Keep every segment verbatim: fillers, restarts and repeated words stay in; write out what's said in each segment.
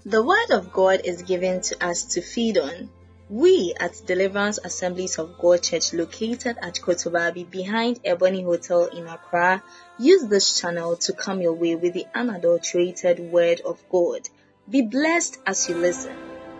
The Word of God is given to us to feed on. We at Deliverance Assemblies of God Church, located at Kotobabi behind Ebony Hotel in Accra, use this channel to come your way with the unadulterated Word of God. Be blessed as you listen.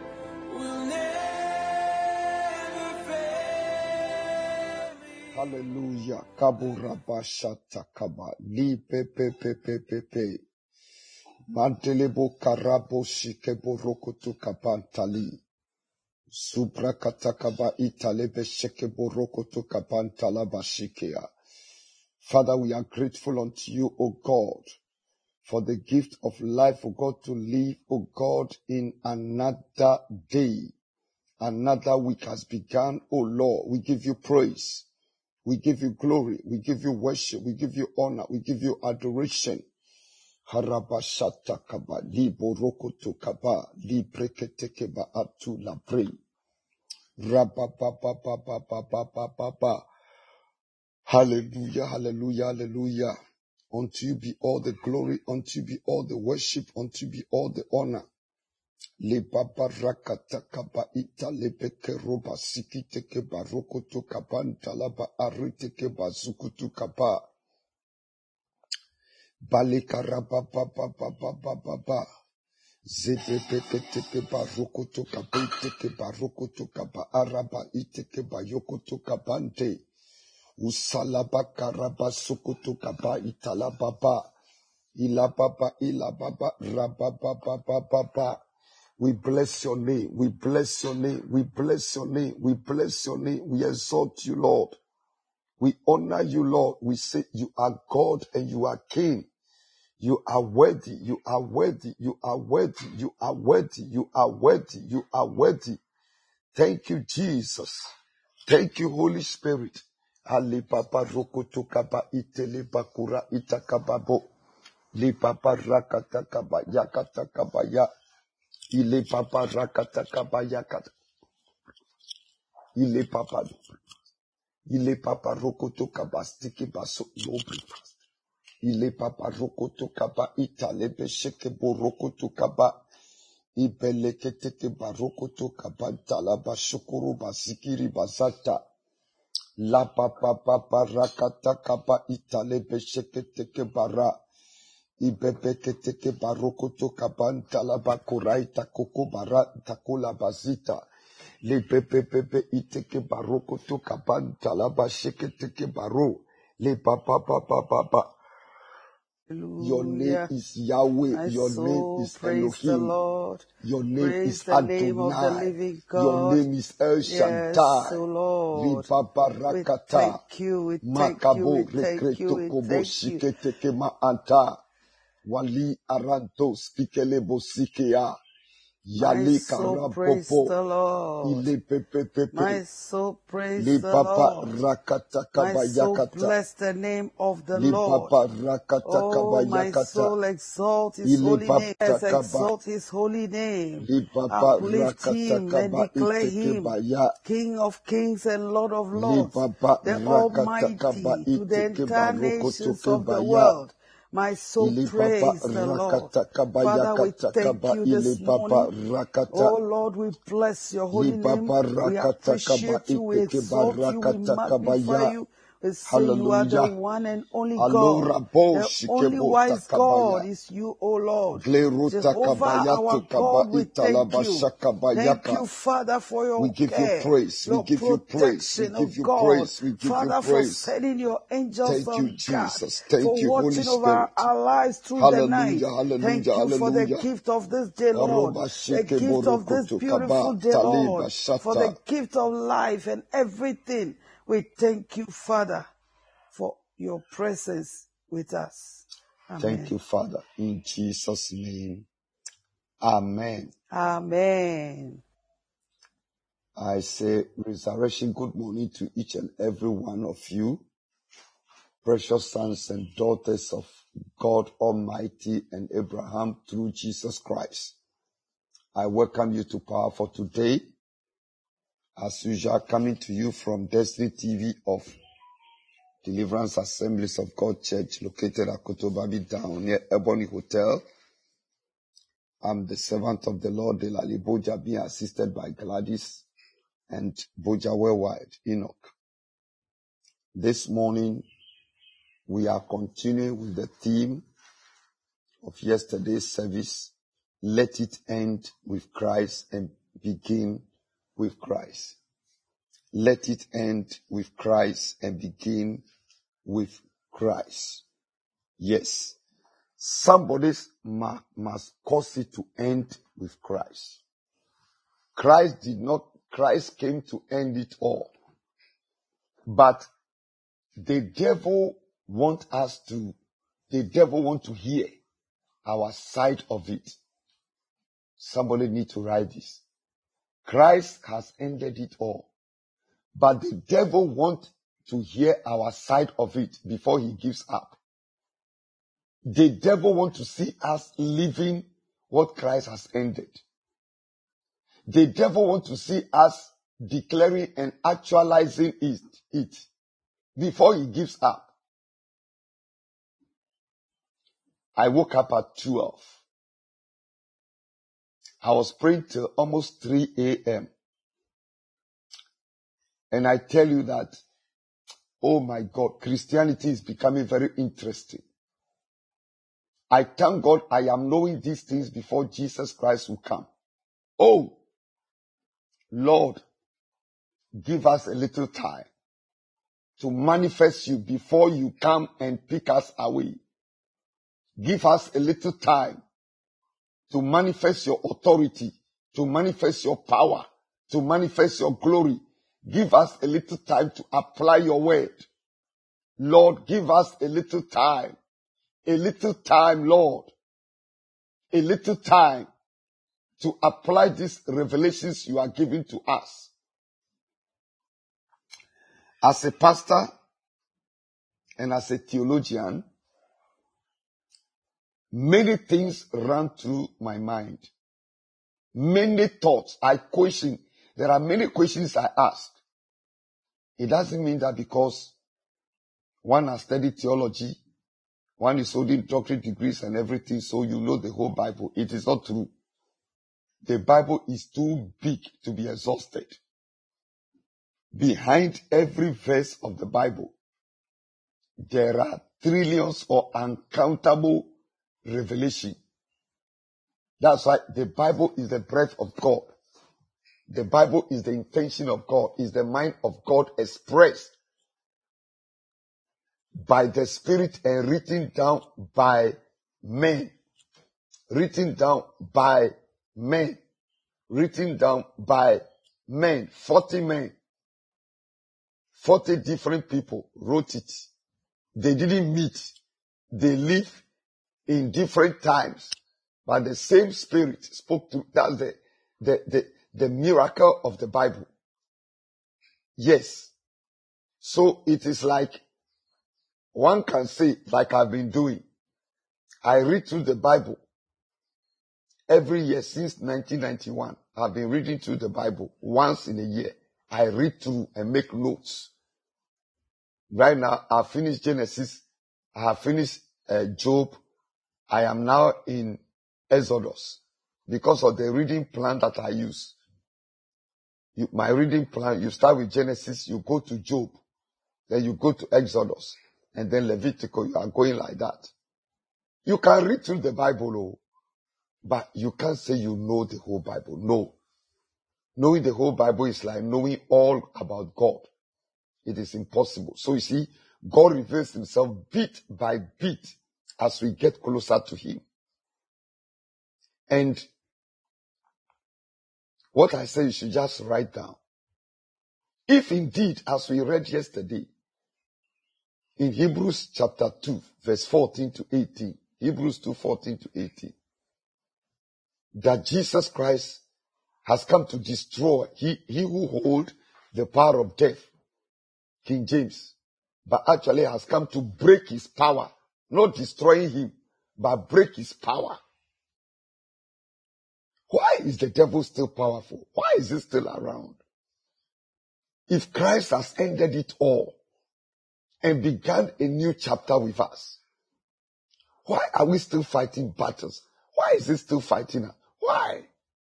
Hallelujah. Kaburabashata kaba. Li pe pe pe pe pe pe. Mantelebo karabo shikebo rokotu kapantali. Supra katakaba italebe shekebo rokotu kapantala bashikea. Father, we are grateful unto you, O God, for the gift of life, O God, to live, O God, in another day. Another week has begun, O Lord. We give you praise. We give you glory. We give you worship. We give you honor. We give you adoration. Harabashata kaba, li borokoto kaba, li brekete keba atu la bre. Rabababababababababa. Hallelujah, hallelujah, hallelujah. Unto you be all the glory, unto you be all the worship, unto you be all the honor. Le baba rakata kaba ita le peke roba sikite keba rokoto kaba ntalaba arite keba zukutu kaba. Balika rabababababababa. Zebe peke teke ba rokoto kaba iteke ba rokoto kaba araba iteke ba yokoto kabante. Usalaba karaba sokoto kaba italababa. Ilababa ilababa rababababababa. We bless your name. We bless your name. We bless your name. We bless your name. We exalt you, Lord. We honor you, Lord. We say you are God and you are King. You are worthy. You are worthy. You are worthy. You are worthy. You are worthy. You are worthy. Thank you, Jesus. Thank you, Holy Spirit. Ali papa rokoto kaba itele bakura itakababo. Li papa rakata kaba yakata kaba ya. Il est papa rakata kaba yakata. Il est papa. Il est papa rokoto kaba stiki baso yobri. Il est papa rokoto kaba itale besheke bo rokoto kaba. Ibele keteke barokoto kaba talaba shukuru basikiri basata. La papa papa rakata kaba itale besheke teke bara. Ibebe keteke barokoto kaba talaba kuraita koko bara takula bazita. Le pepe pepe iteke barokoto kaba talaba sheke teke baro. Le papa papa papa. Your name is Yahweh. My Your name soul, is praise the Elohim. Lord. Your name Praise is the name of the Adonai. living Your God. name is El Yes, Shaddai. O Lord. We Libabarakata. thank you, we thank you, Makabo we thank you, rekreto we kobo thank you. shiketeke anta. Wali aranto spikelebo sikea. My Yali soul, praise karapopo. the Lord. Ile pepe pepe. My soul, praise Li the papa Lord. rakata My soul, kabayakata. bless the name of the Li Lord. papa rakata Oh, my kabayakata. soul, exalt his Ile holy name. papa Yes, kaba. exalt his holy name. Li papa Uplift rakata him and kaba declare iteke him baya. King of kings and Lord of Li lords, papa the rakata kaba Almighty, to the iteke entire baroko nations toke of the baya. world. My soul, Ile papa praise the Lord. rakata kaba Father, we yakata thank kaba. you Ile this papa morning. rakata. Oh Lord, we bless your Li holy name. papa We rakata kaba appreciate you. We iteke exalt you. We barakata kaba magnify ya. you. We say you are the Hallelujah. one and only God. Alora bo The only shikebo wise takabaya. God is you, O Lord. Gleruta Jehovah, kabaya our tukaba God, we thank you. italabasha Thank kabayaka. you, Father, for We your give you care, praise. We your give you praise. We protection, oh give you God. praise. We give you Father, for praise. sending your angels Thank you, on guard, Jesus. Thank for you, Holy watching over Spirit. our lives through the night. Hallelujah, hallelujah, Thank you for the hallelujah. gift of this day, Lord. Oroba The shike gift of this borokoto kaba beautiful day, taliba Lord. For the shata. gift of life and everything. We thank you, Father, for your presence with us. Thank Amen. you, Father. In Jesus' name. Amen. Amen. I say resurrection, good morning to each and every one of you, precious sons and daughters of God Almighty and Abraham through Jesus Christ. I welcome you to Power for Today. As usual, coming to you from Destiny T V of Deliverance Assemblies of God Church, located at Kotobabi down near Ebony Hotel, I'm the servant of the Lord, Delali Boja, being assisted by Gladys and Boja Worldwide, Enoch. This morning, we are continuing with the theme of yesterday's service. Let it end with Christ and begin with Christ. Let it end with Christ and begin with Christ. Yes. Somebody must cause it to end with Christ. Christ did not, Christ came to end it all. But the devil want us to, the devil want to hear our side of it. Somebody need to write this. Christ has ended it all. But the devil want to hear our side of it before he gives up. The devil want to see us living what Christ has ended. The devil want to see us declaring and actualizing it, it before he gives up. I woke up at twelve. I was praying till almost three a.m. And I tell you that, oh my God, Christianity is becoming very interesting. I thank God I am knowing these things before Jesus Christ will come. Oh, Lord, give us a little time to manifest you before you come and pick us away. Give us a little time to manifest your authority, to manifest your power, to manifest your glory. Give us a little time to apply your word. Lord, give us a little time. A little time, Lord. A little time to apply these revelations you are giving to us. As a pastor and as a theologian, many things run through my mind. Many thoughts. I question. There are many questions I ask. It doesn't mean that because one has studied theology, one is holding doctorate degrees and everything, so you know the whole Bible. It is not true. The Bible is too big to be exhausted. Behind every verse of the Bible, there are trillions or uncountable revelation. That's why the Bible is the breath of God. The Bible is the intention of God, is the mind of God expressed by the Spirit and written down by men. Written down by men. Written down by men. Forty men. Forty different people wrote it. They didn't meet. They live in different times. But the same Spirit spoke to, that's the, the, the, the miracle of the Bible. Yes. So it is like, one can say, like I've been doing. I read through the Bible every year since nineteen ninety-one. I've been reading through the Bible once in a year. I read through and make notes. Right now, I've finished Genesis. I have finished uh, Job. I am now in Exodus because of the reading plan that I use. You, my reading plan, you start with Genesis, you go to Job, then you go to Exodus, and then Leviticus. You are going like that. You can read through the Bible, oh, but you can't say you know the whole Bible. No. Knowing the whole Bible is like knowing all about God. It is impossible. So you see, God reveals himself bit by bit as we get closer to him. And what I say you should just write down. If indeed, as we read yesterday, in Hebrews chapter two, verse fourteen to eighteen, Hebrews two, fourteen to eighteen, that Jesus Christ has come to destroy, he, he who holds the power of death, King James, but actually has come to break his power, not destroying him, but break his power. Why is the devil still powerful? Why is he still around? If Christ has ended it all and began a new chapter with us, why are we still fighting battles? Why is he still fighting her? Why?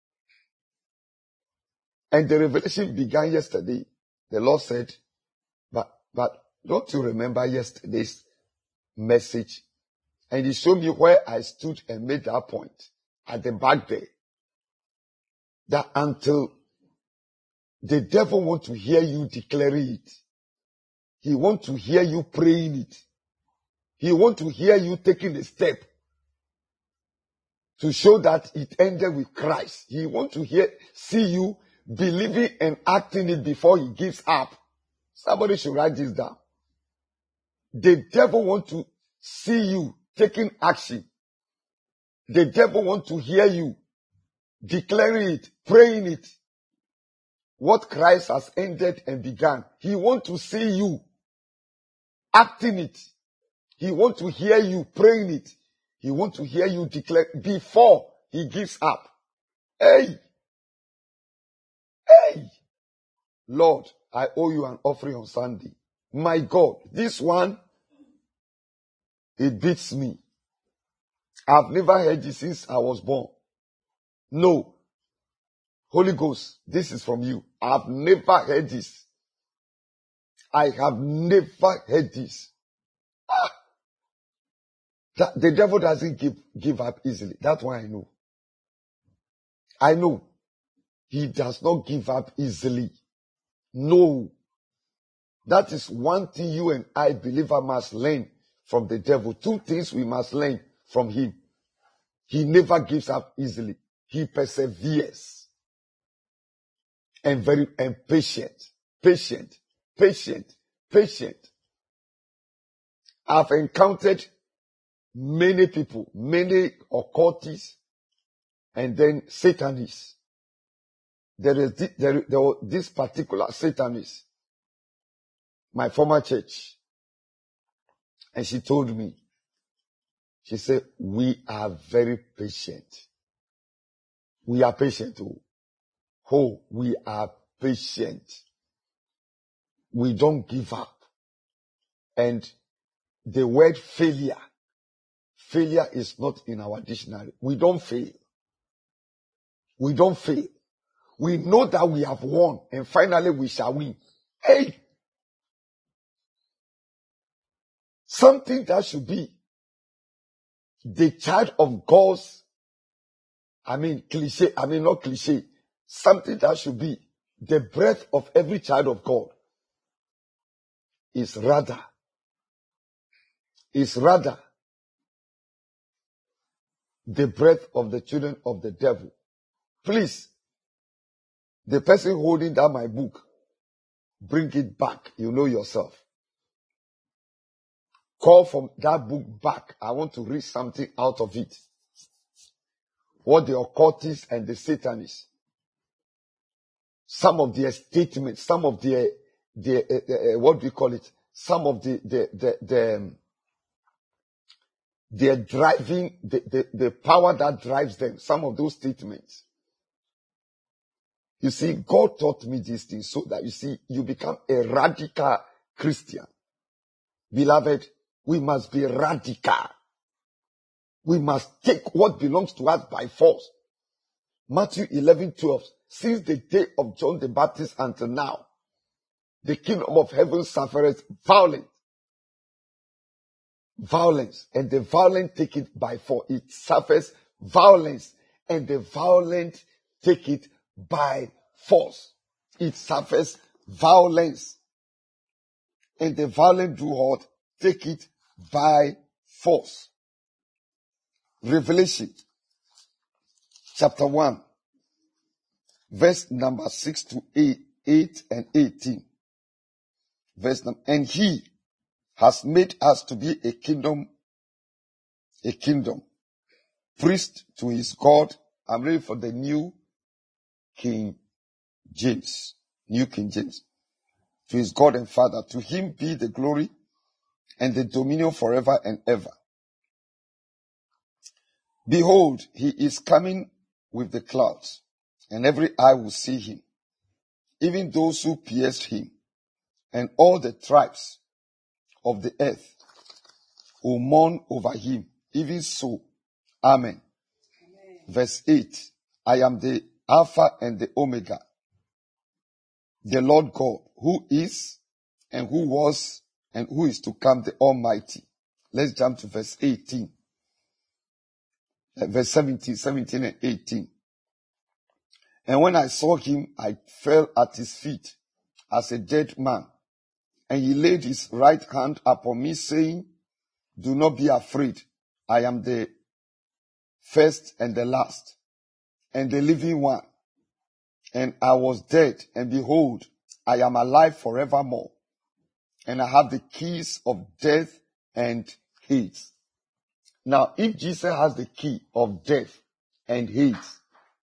And the revelation began yesterday. The Lord said, but, but don't you remember yesterday's message? And he showed me where I stood and made that point at the back there. That until the devil wants to hear you declaring it, he wants to hear you praying it, he wants to hear you taking a step to show that it ended with Christ. He wants to hear, see you believing and acting it before he gives up. Somebody should write this down. The devil wants to see you taking action. The devil wants to hear you declaring it, praying it. What Christ has ended and began. He wants to see you acting it. He wants to hear you praying it. He wants to hear you declare before he gives up. Hey! Hey! Lord, I owe you an offering on Sunday. My God, this one, it beats me. I've never heard this since I was born. No. Holy Ghost, this is from you. I've never heard this. I have never heard this. Ah. That, the devil doesn't give, give up easily. That's why I know. I know. He does not give up easily. No. That is one thing you and I, believer, must learn from the devil. Two things we must learn from him. He never gives up easily. He perseveres. And very and patient. Patient. Patient. Patient. I've encountered many people, many occultists, and then Satanists. There is this, there, there was this particular Satanist, my former church, and she told me, she said, we are very patient. We are patient. Oh, oh we are patient. We don't give up. And the word failure, failure is not in our dictionary. We don't fail. We don't fail. We know that we have won and finally we shall win. Hey! Something that should be the child of God's, I mean cliche, I mean not cliche, something that should be the breath of every child of God is rather, is rather the breath of the children of the devil. Please, the person holding down my book, bring it back. You know yourself. Call from that book back. I want to read something out of it. What the occultists and the Satanists, some of their statements, some of their, their uh, uh, what do you call it? Some of the, the, the, the um, they're driving, the, the, the power that drives them, some of those statements. You see, God taught me these things so that, you see, you become a radical Christian. Beloved, we must be radical. We must take what belongs to us by force. Matthew eleven twelve. Since the day of John the Baptist until now, the kingdom of heaven suffereth violence. Violence. And the violent take it by force. It suffers violence. And the violent take it by force. It suffers violence. And the violent do what? Take it by force. Revelation chapter one, verse number six to eight, eight and eighteen. Verse number, and he has made us to be a kingdom, a kingdom, priest to his God. I'm ready for the new King James, New King James. To his God and Father, to him be the glory and the dominion forever and ever. Behold, he is coming with the clouds, and every eye will see him, even those who pierced him, and all the tribes of the earth will mourn over him. Even so, Amen. verse eight. I am the Alpha and the Omega, the Lord God, who is and who was and who is to come, the Almighty. Let's jump to verse eighteen. Uh, verse seventeen, seventeen and eighteen. And when I saw him, I fell at his feet as a dead man. And he laid his right hand upon me, saying, do not be afraid. I am the first and the last, and the living one. And I was dead, and behold, I am alive forevermore. And I have the keys of death and Hades. Now, if Jesus has the key of death and Hades,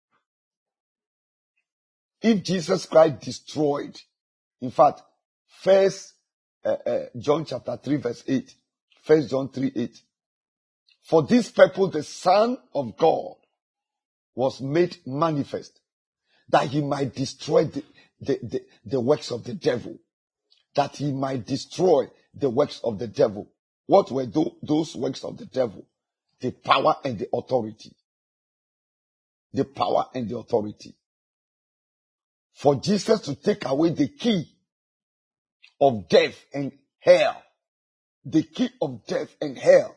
if Jesus Christ destroyed, in fact, first uh, uh, John chapter three verse eight, first John three eight, for this purpose the Son of God was made manifest, that he might destroy the, the, the, the works of the devil, that he might destroy the works of the devil. What were those, those works of the devil? The power and the authority. The power and the authority. For Jesus to take away the key of death and hell, the key of death and hell,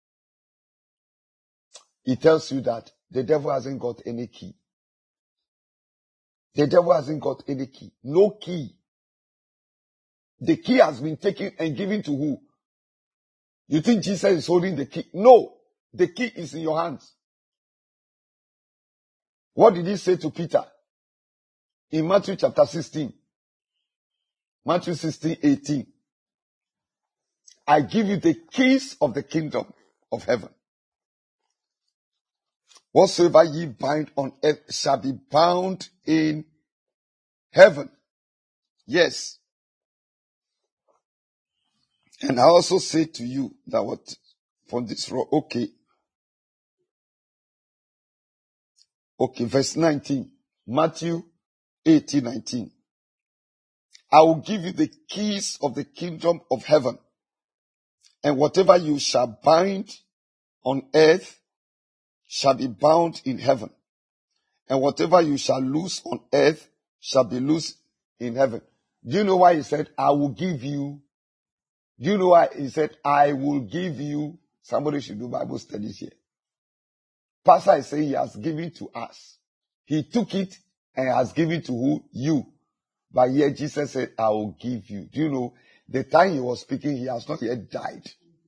it tells you that the devil hasn't got any key. The devil hasn't got any key. No key. The key has been taken and given to who? You think Jesus is holding the key? No. The key is in your hands. What did he say to Peter? In Matthew chapter sixteen. Matthew sixteen, eighteen. I give you the keys of the kingdom of heaven. Whatsoever ye bind on earth shall be bound in heaven. Yes. And I also say to you that what from this row, okay. Okay, verse nineteen. Matthew eighteen, nineteen. I will give you the keys of the kingdom of heaven. And whatever you shall bind on earth shall be bound in heaven. And whatever you shall loose on earth shall be loosed in heaven. Do you know why he said, I will give you? Do you know why he said, I will give you? Somebody should do Bible studies here. Pastor is saying he has given to us. He took it and has given to who? You. But here Jesus said, I will give you. Do you know, the time he was speaking, he has not yet died.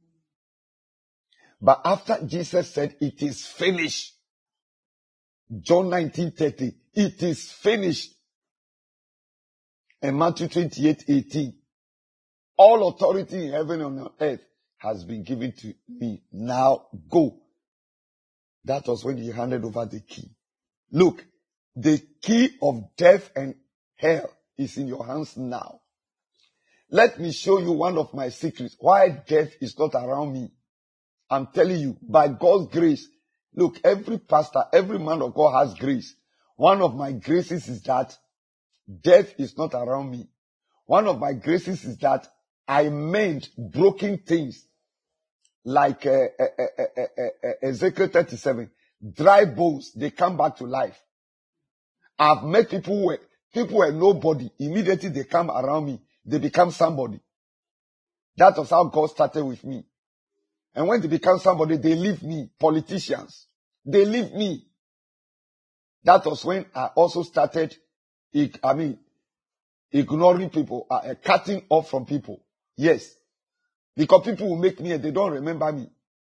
But after Jesus said, it is finished. John nineteen thirty, it is finished. And Matthew twenty-eight, eighteen, all authority in heaven and on earth has been given to me. Now go. That was when he handed over the key. Look, the key of death and hell is in your hands now. Let me show you one of my secrets. Why death is not around me. I'm telling you, by God's grace, look, every pastor, every man of God has grace. One of my graces is that death is not around me. One of my graces is that I mend broken things like uh, uh, uh, uh, uh, uh, Ezekiel thirty-seven. Dry bones, they come back to life. I've met people who were, people were nobody. Immediately they come around me. They become somebody. That was how God started with me. And when they become somebody, they leave me. Politicians. They leave me. That was when I also started, I mean, ignoring people, uh, cutting off from people. Yes. Because people will make me and they don't remember me.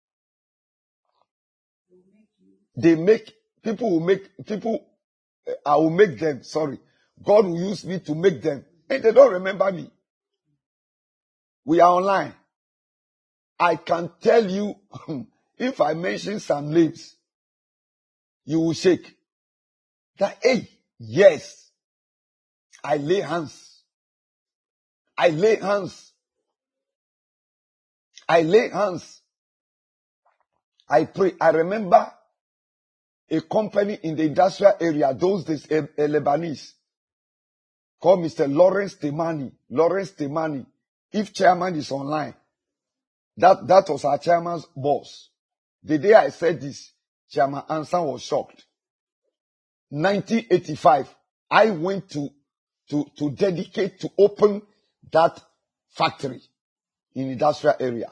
They make, people will make, people, uh, I will make them, sorry. God will use me to make them. And they don't remember me. We are online. I can tell you, if I mention some names, you will shake. That, hey, yes, I lay hands. I lay hands. I lay hands. I pray. I remember a company in the industrial area, those days, a, a Lebanese, called Mister Lawrence Temani. Lawrence Temani. If chairman is online, that, that was our chairman's boss. The day I said this, Chairman Ansan was shocked. nineteen eighty-five, I went to, to, to dedicate to open that factory in industrial area.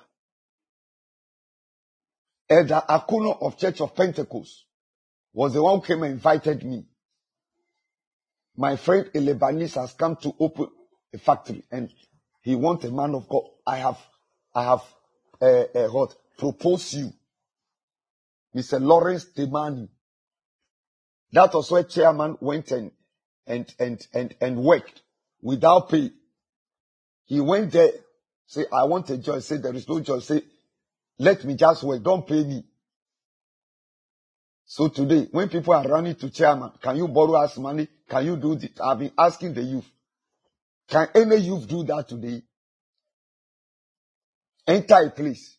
Elder Akuno of Church of Pentecost was the one who came and invited me. My friend a Lebanese has come to open a factory and he wants a man of God. I have, I have, uh, uh, what, proposed you. Mister Lawrence Temani. That was where chairman went and, and, and, and, and worked without pay. He went there, say, I want a job. Say, there is no job. Say, let me just work. Don't pay me. So today, when people are running to chairman, can you borrow us money? Can you do this? I've been asking the youth. Can any youth do that today? Enter a place.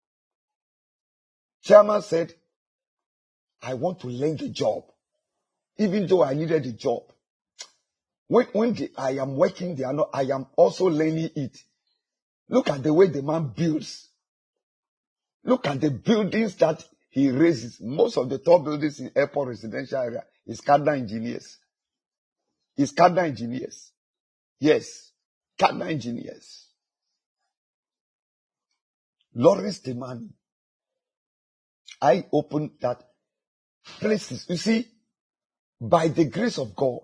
Chairman said, I want to learn the job. Even though I needed a job. When, when the, I am working there, I am also learning it. Look at the way the man builds. Look at the buildings that he raises. Most of the tall buildings in airport residential area is Cardinal engineers. Is Cardinal engineers. Yes. Cardinal engineers. Lawrence Temani. I opened that places. You see, by the grace of God,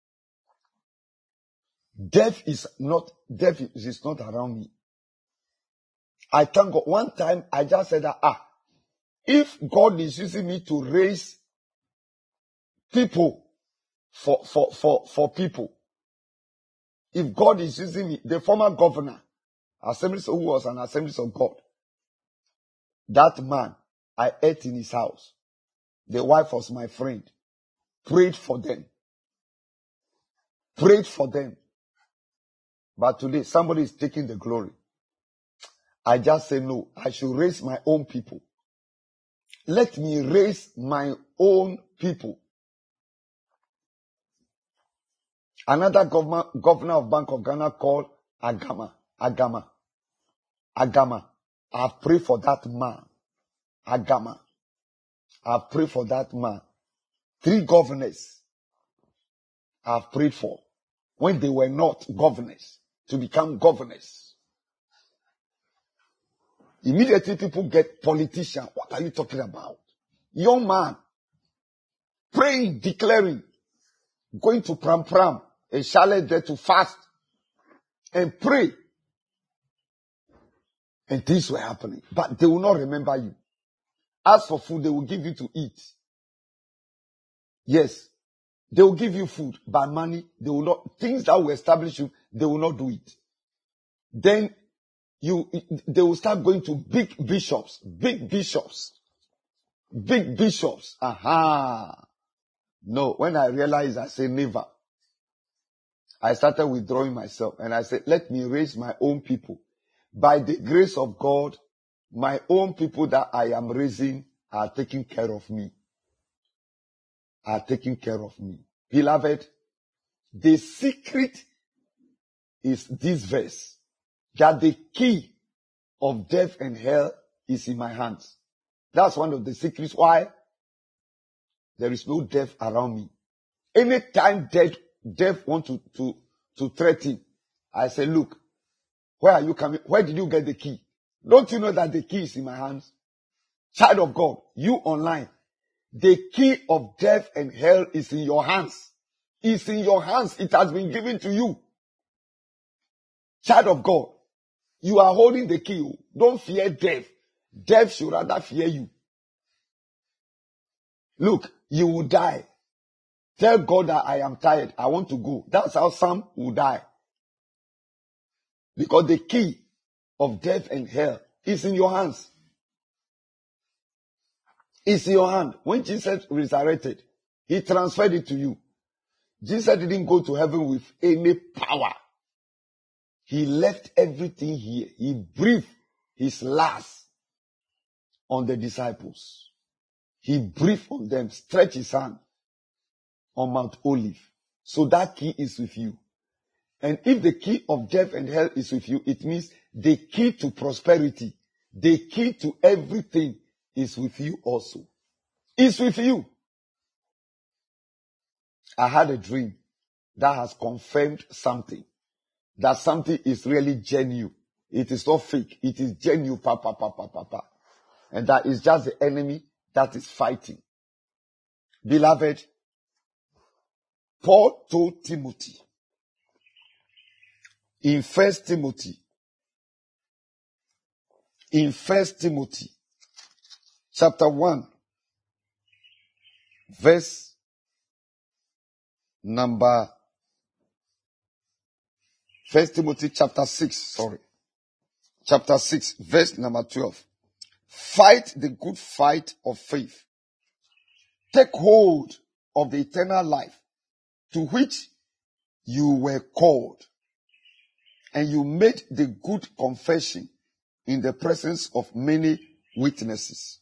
death is not, death is not around me. I thank God. One time I just said that, ah, if God is using me to raise people for, for, for, for people, if God is using me, the former governor, Assemblies, who was an Assemblies of God, that man, I ate in his house. The wife was my friend. Prayed for them. Prayed for them. But today, somebody is taking the glory. I just say no. I should raise my own people. Let me raise my own people. Another governor, governor of Bank of Ghana called Agama. Agama. Agama. I've prayed for that man. Agama. I've prayed for that man. Three governors I've prayed for when they were not governors to become governors. Immediately people get politician. What are you talking about? Young man, praying, declaring, going to Pram Pram, a chalet there to fast and pray. And things were happening. But they will not remember you. As for food, they will give you to eat. Yes. They will give you food, but money, they will not, things that will establish you, they will not do it. Then you, they will start going to big bishops, big bishops, big bishops. Aha. No, when I realized, I said never. I started withdrawing myself and I said, let me raise my own people. By the grace of God, my own people that I am raising are taking care of me. Are taking care of me. Beloved, the secret is this verse, that the key of death and hell is in my hands. That's one of the secrets why there is no death around me. Anytime death, death want to, to, to threaten, I say, look, where are you coming? Where did you get the key? Don't you know that the key is in my hands? Child of God, you online, the key of death and hell is in your hands. It's in your hands. It has been given to you. Child of God, you are holding the key. Don't fear death. Death should rather fear you. Look, you will die. Tell God that I am tired. I want to go. That's how some will die. Because the key of death and hell is in your hands. It's in your hand. When Jesus resurrected, he transferred it to you. Jesus didn't go to heaven with any power. He left everything here. He breathed his last on the disciples. He breathed on them, stretched his hand on Mount Olive. So that key is with you. And if the key of death and hell is with you, it means the key to prosperity, the key to everything is with you also. is with you. I had a dream that has confirmed something. That something is really genuine. It is not fake. It is genuine. Pa, pa, pa, pa, pa, pa. And that is just the enemy that is fighting. Beloved, Paul told Timothy in First Timothy, in First Timothy, chapter one, verse number, First Timothy chapter six, sorry, chapter six, verse number twelve. Fight the good fight of faith. Take hold of the eternal life to which you were called, and you made the good confession in the presence of many witnesses.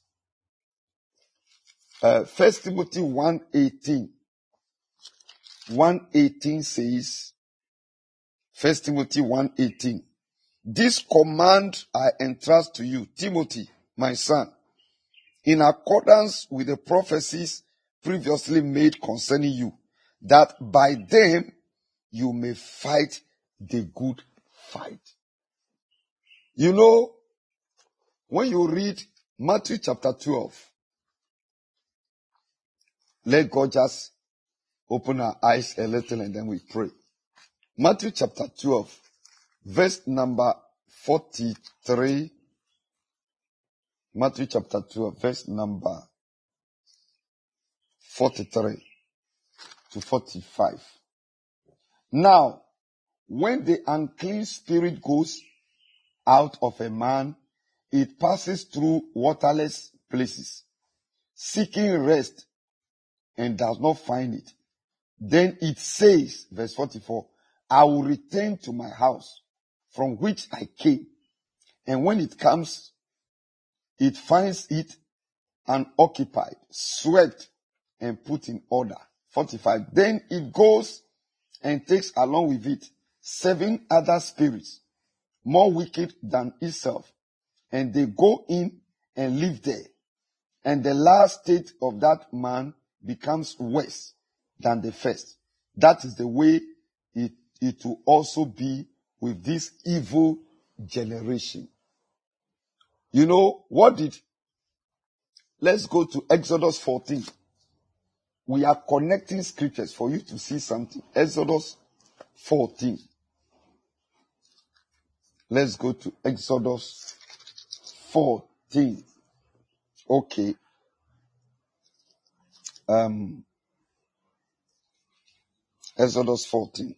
Uh, First Timothy one eighteen. one eighteen says, First Timothy one eighteen. This command I entrust to you, Timothy, my son, in accordance with the prophecies previously made concerning you, that by them you may fight the good fight. You know, when you read Matthew chapter twelve, let God just open our eyes a little and then we pray. Matthew chapter twelve, verse number forty-three. Matthew chapter twelve, verse number forty-three to forty-five. Now, when the unclean spirit goes out of a man, it passes through waterless places, seeking rest, and does not find it. Then it says, verse forty-four, I will return to my house from which I came. And when it comes, it finds it unoccupied, swept, and put in order. forty-five. Then it goes and takes along with it seven other spirits, more wicked than itself, and they go in and live there. And the last state of that man becomes worse than the first. That is the way it, it will also be with this evil generation. You know, what did, let's go to Exodus fourteen. We are connecting scriptures for you to see something. Exodus fourteen. Let's go to Exodus fourteen. Okay. Um, Exodus fourteen.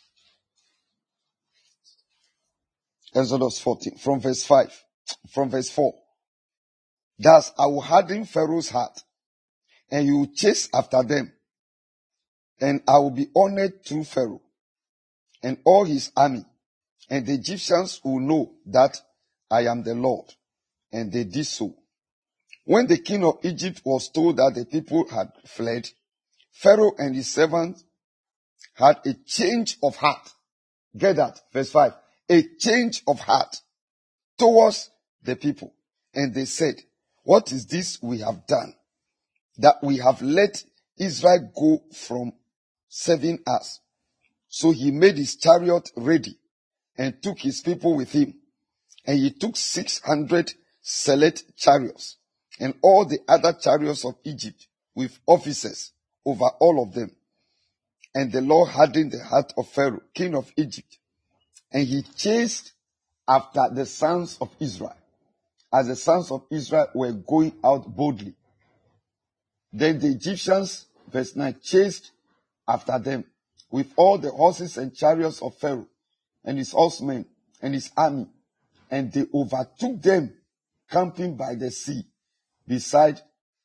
Exodus fourteen. From verse five. From verse four. Thus I will harden Pharaoh's heart, and you will chase after them, and I will be honored through Pharaoh and all his army, and the Egyptians will know that I am the Lord. And they did so. When the king of Egypt was told that the people had fled, Pharaoh and his servants had a change of heart. Get that? Verse five. A change of heart towards the people. And they said, what is this we have done, that we have let Israel go from serving us? So he made his chariot ready and took his people with him. And he took six hundred select chariots and all the other chariots of Egypt with officers over all of them. And the Lord hardened the heart of Pharaoh, king of Egypt. And he chased after the sons of Israel, as the sons of Israel were going out boldly. Then the Egyptians, verse nine, chased after them with all the horses and chariots of Pharaoh and his horsemen and his army. And they overtook them, camping by the sea, beside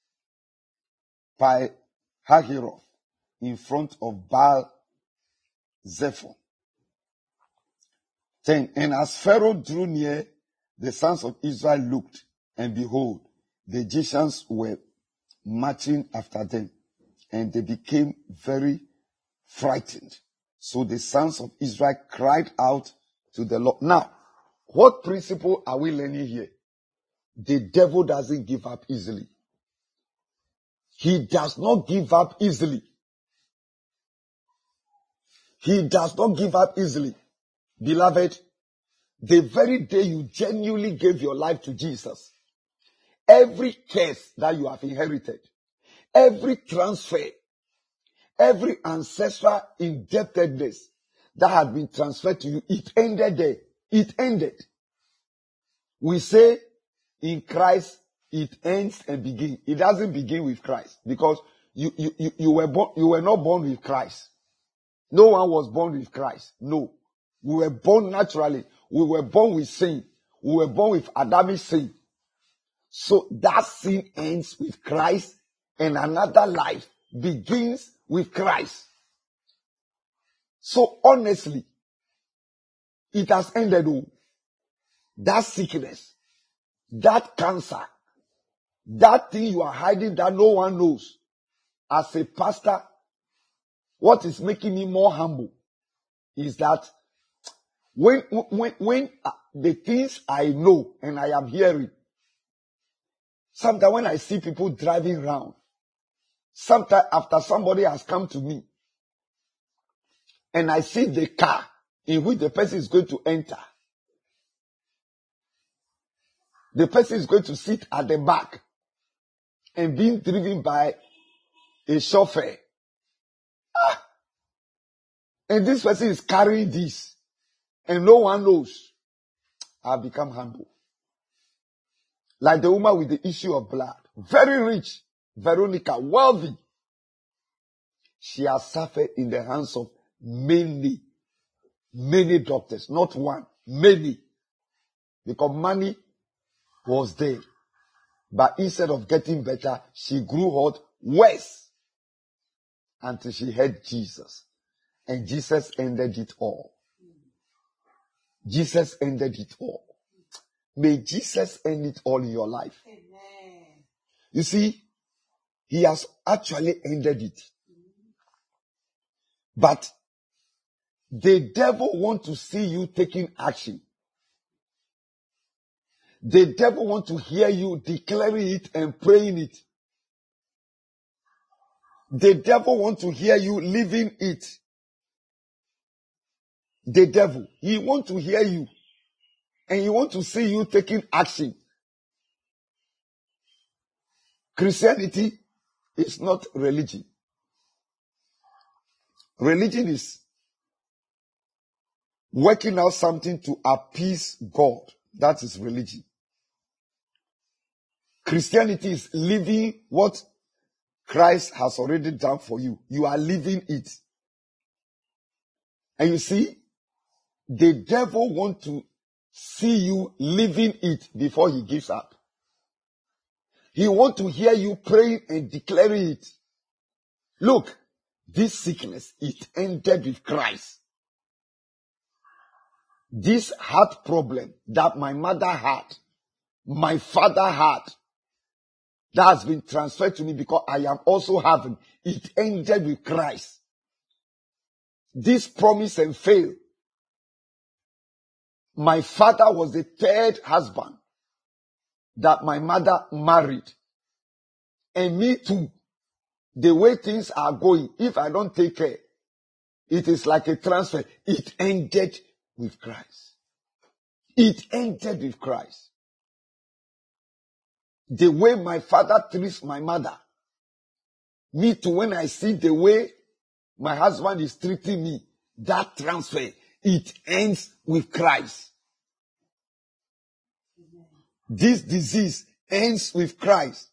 Pi Hahiroth, in front of Baal Zephon. ten. And as Pharaoh drew near, the sons of Israel looked, and behold, the Egyptians were marching after them, and they became very frightened. So the sons of Israel cried out to the Lord. Now, what principle are we learning here? The devil doesn't give up easily. He does not give up easily. He does not give up easily. Beloved, the very day you genuinely gave your life to Jesus, every curse that you have inherited, every transfer, every ancestral indebtedness that had been transferred to you, it ended there. It ended. We say in Christ, it ends and begins. It doesn't begin with Christ because you, you, you, you were born, you were not born with Christ. No one was born with Christ. No. We were born naturally. We were born with sin. We were born with Adamic sin. So that sin ends with Christ and another life begins with Christ. So honestly, it has ended all. That sickness, that cancer, that thing you are hiding that no one knows. As a pastor, what is making me more humble is that when, when, when uh, the things I know and I am hearing, sometimes when I see people driving around, sometimes after somebody has come to me and I see the car in which the person is going to enter, the person is going to sit at the back and being driven by a chauffeur. Ah! And this person is carrying this and no one knows. I've become humble. Like the woman with the issue of blood. Very rich. Veronica, wealthy. She has suffered in the hands of many, many doctors. Not one, many. Because money was there. But instead of getting better, she grew hot worse. Until she heard Jesus. And Jesus ended it all. Jesus ended it all. May Jesus end it all in your life. Amen. You see, he has actually ended it. But the devil wants to see you taking action. The devil wants to hear you declaring it and praying it. The devil wants to hear you living it. The devil, he wants to hear you. And he wants to see you taking action. Christianity is not religion. Religion is working out something to appease God. That is religion. Christianity is living what Christ has already done for you. You are living it. And you see, the devil wants to see you living it before he gives up. He wants to hear you praying and declaring it. Look, this sickness, it ended with Christ. This heart problem that my mother had, my father had, that has been transferred to me because I am also having, it ended with Christ. This promise and fail. My father was the third husband that my mother married. And me too. The way things are going, if I don't take care, it is like a transfer. It ended with Christ. It ended with Christ. The way my father treats my mother, me too, when I see the way my husband is treating me, that transfer, it ends with Christ. Amen. This disease ends with Christ.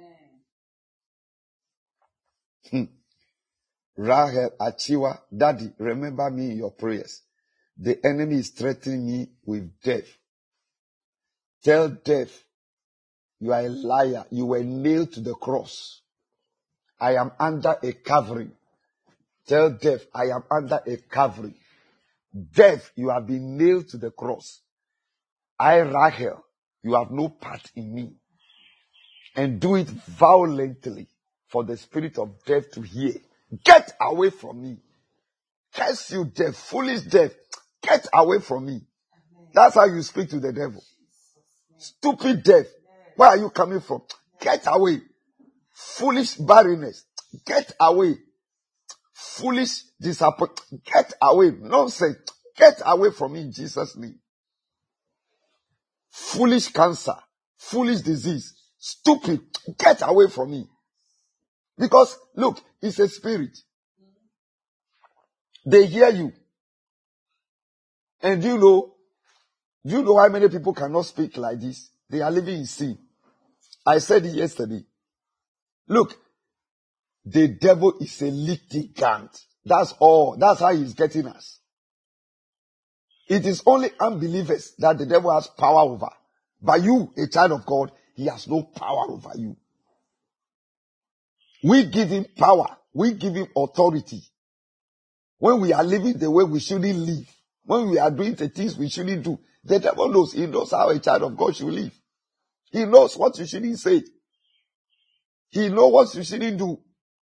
Hmm. Rahel Achiwa, Daddy, remember me in your prayers. The enemy is threatening me with death. Tell death, you are a liar. You were nailed to the cross. I am under a covering. Tell death, I am under a covering. Death, you have been nailed to the cross. I, Rahel, you have no part in me. And do it violently for the spirit of death to hear. Get away from me. Curse you, death, foolish death. Get away from me. That's how you speak to the devil. Stupid death. Where are you coming from? Get away. Foolish barrenness, get away. Foolish disappointment, get away. Nonsense, get away from me in Jesus' name. Foolish cancer, foolish disease, stupid, get away from me. Because, look, it's a spirit. They hear you. And do you know, do you know how many people cannot speak like this? They are living in sin. I said it yesterday. Look, the devil is a litigant. That's all. That's how he's getting us. It is only unbelievers that the devil has power over. But you, a child of God, he has no power over you. We give him power. We give him authority. When we are living the way we shouldn't live, when we are doing the things we shouldn't do, the devil knows. He knows how a child of God should live. He knows what you shouldn't say. He knows what you shouldn't do.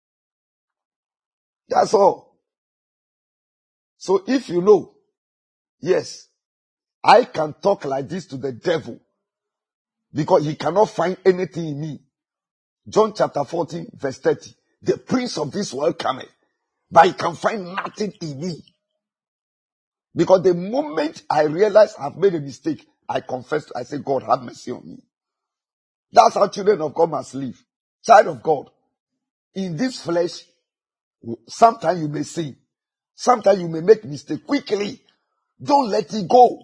That's all. So if you know, yes, I can talk like this to the devil because he cannot find anything in me. John chapter fourteen verse thirty. The prince of this world cometh, but he can find nothing in me. Because the moment I realize I've made a mistake, I confess, I say, God, have mercy on me. That's how children of God must live. Child of God, in this flesh, sometimes you may sin. Sometimes you may make mistake. Quickly, don't let it go.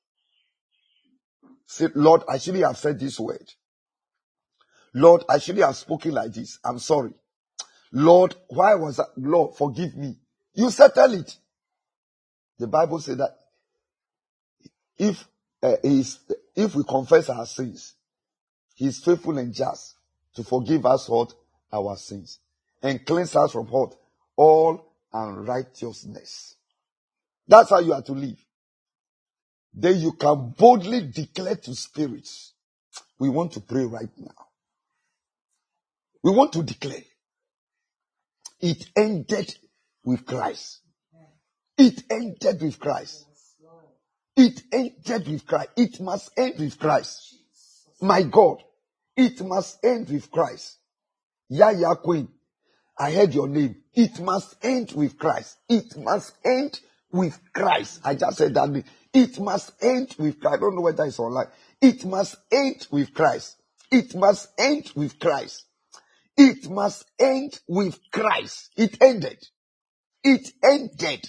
Say, Lord, I shouldn't have said this word. Lord, I shouldn't have spoken like this. I'm sorry. Lord, why was that? Lord, forgive me. You settle it. The Bible says that if uh, is, if we confess our sins, he is faithful and just to forgive us what? Our sins. And cleanse us from what? All unrighteousness. That's how you are to live. Then you can boldly declare to spirits. We want to pray right now. We want to declare. It ended with Christ. It ended with Christ. It ended with Christ. It must end with Christ. My God, it must end with Christ. Yaya Queen, I heard your name. It must end with Christ. It must end with Christ. I just said that name. It must end with Christ. I don't know whether it's online. It must end with Christ. It must end with Christ. It must end with Christ. It ended. It ended.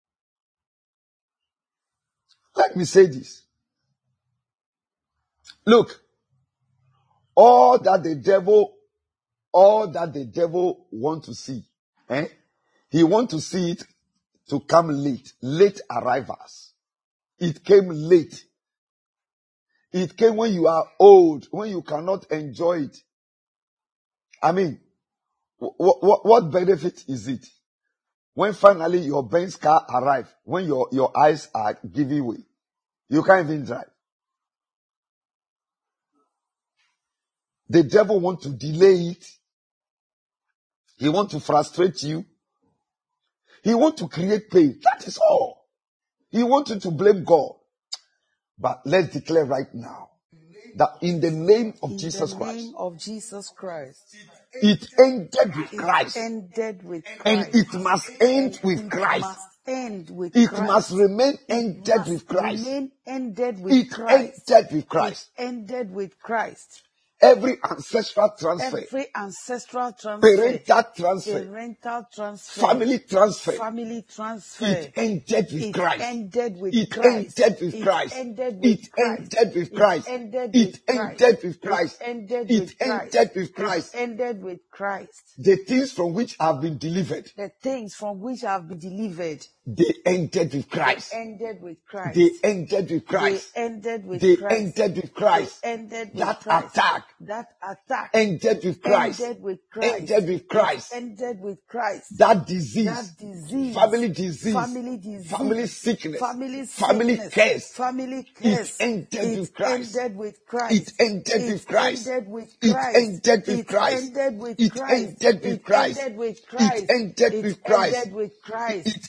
Let me say this. Look, all that the devil, all that the devil want to see, eh? He want to see it to come late, late arrivals. It came late. It came when you are old, when you cannot enjoy it. I mean, what, what, what benefit is it? When finally your Benz car arrives, when your, your eyes are giving way, you can't even drive. The devil wants to delay it. He wants to frustrate you. He wants to create pain. That is all. He wants you to blame God. But let's declare right now that in the name of In Jesus the Christ, name of Jesus Christ, it ended with it Christ. ended with And Christ. it must end And with it Christ. must end with It Christ. must remain It ended must with Christ. remain ended with It Christ. ended with Christ. It ended with Christ. Every ancestral transfer, Every ancestral transfer, parental transfer, parental transfer, family transfer, family transfer, it ended with it Christ. ended with It Christ. ended with It Christ. ended with It Christ. ended with It Christ. ended It with Christ. ended with Christ. It ended It with Christ. ended with It Christ. ended with Christ. The things from which have been delivered, The things from which have been delivered, they ended with Christ. they ended with Christ. They ended with They Christ. ended with They Christ. ended with They Christ. ended with That Christ. attack That attack ended with Christ. ended with Christ. Ended with Christ. It ended with Christ. That disease, That disease, family disease, family disease, family sickness, family family sickness, curse, family it curse, ended it with Christ. ended with Christ. It ended It with Christ. ended with It Christ. ended with It Christ. ended with It Christ. ended with It Christ. ended with It Christ. ended It with Christ. ended with Christ. It ended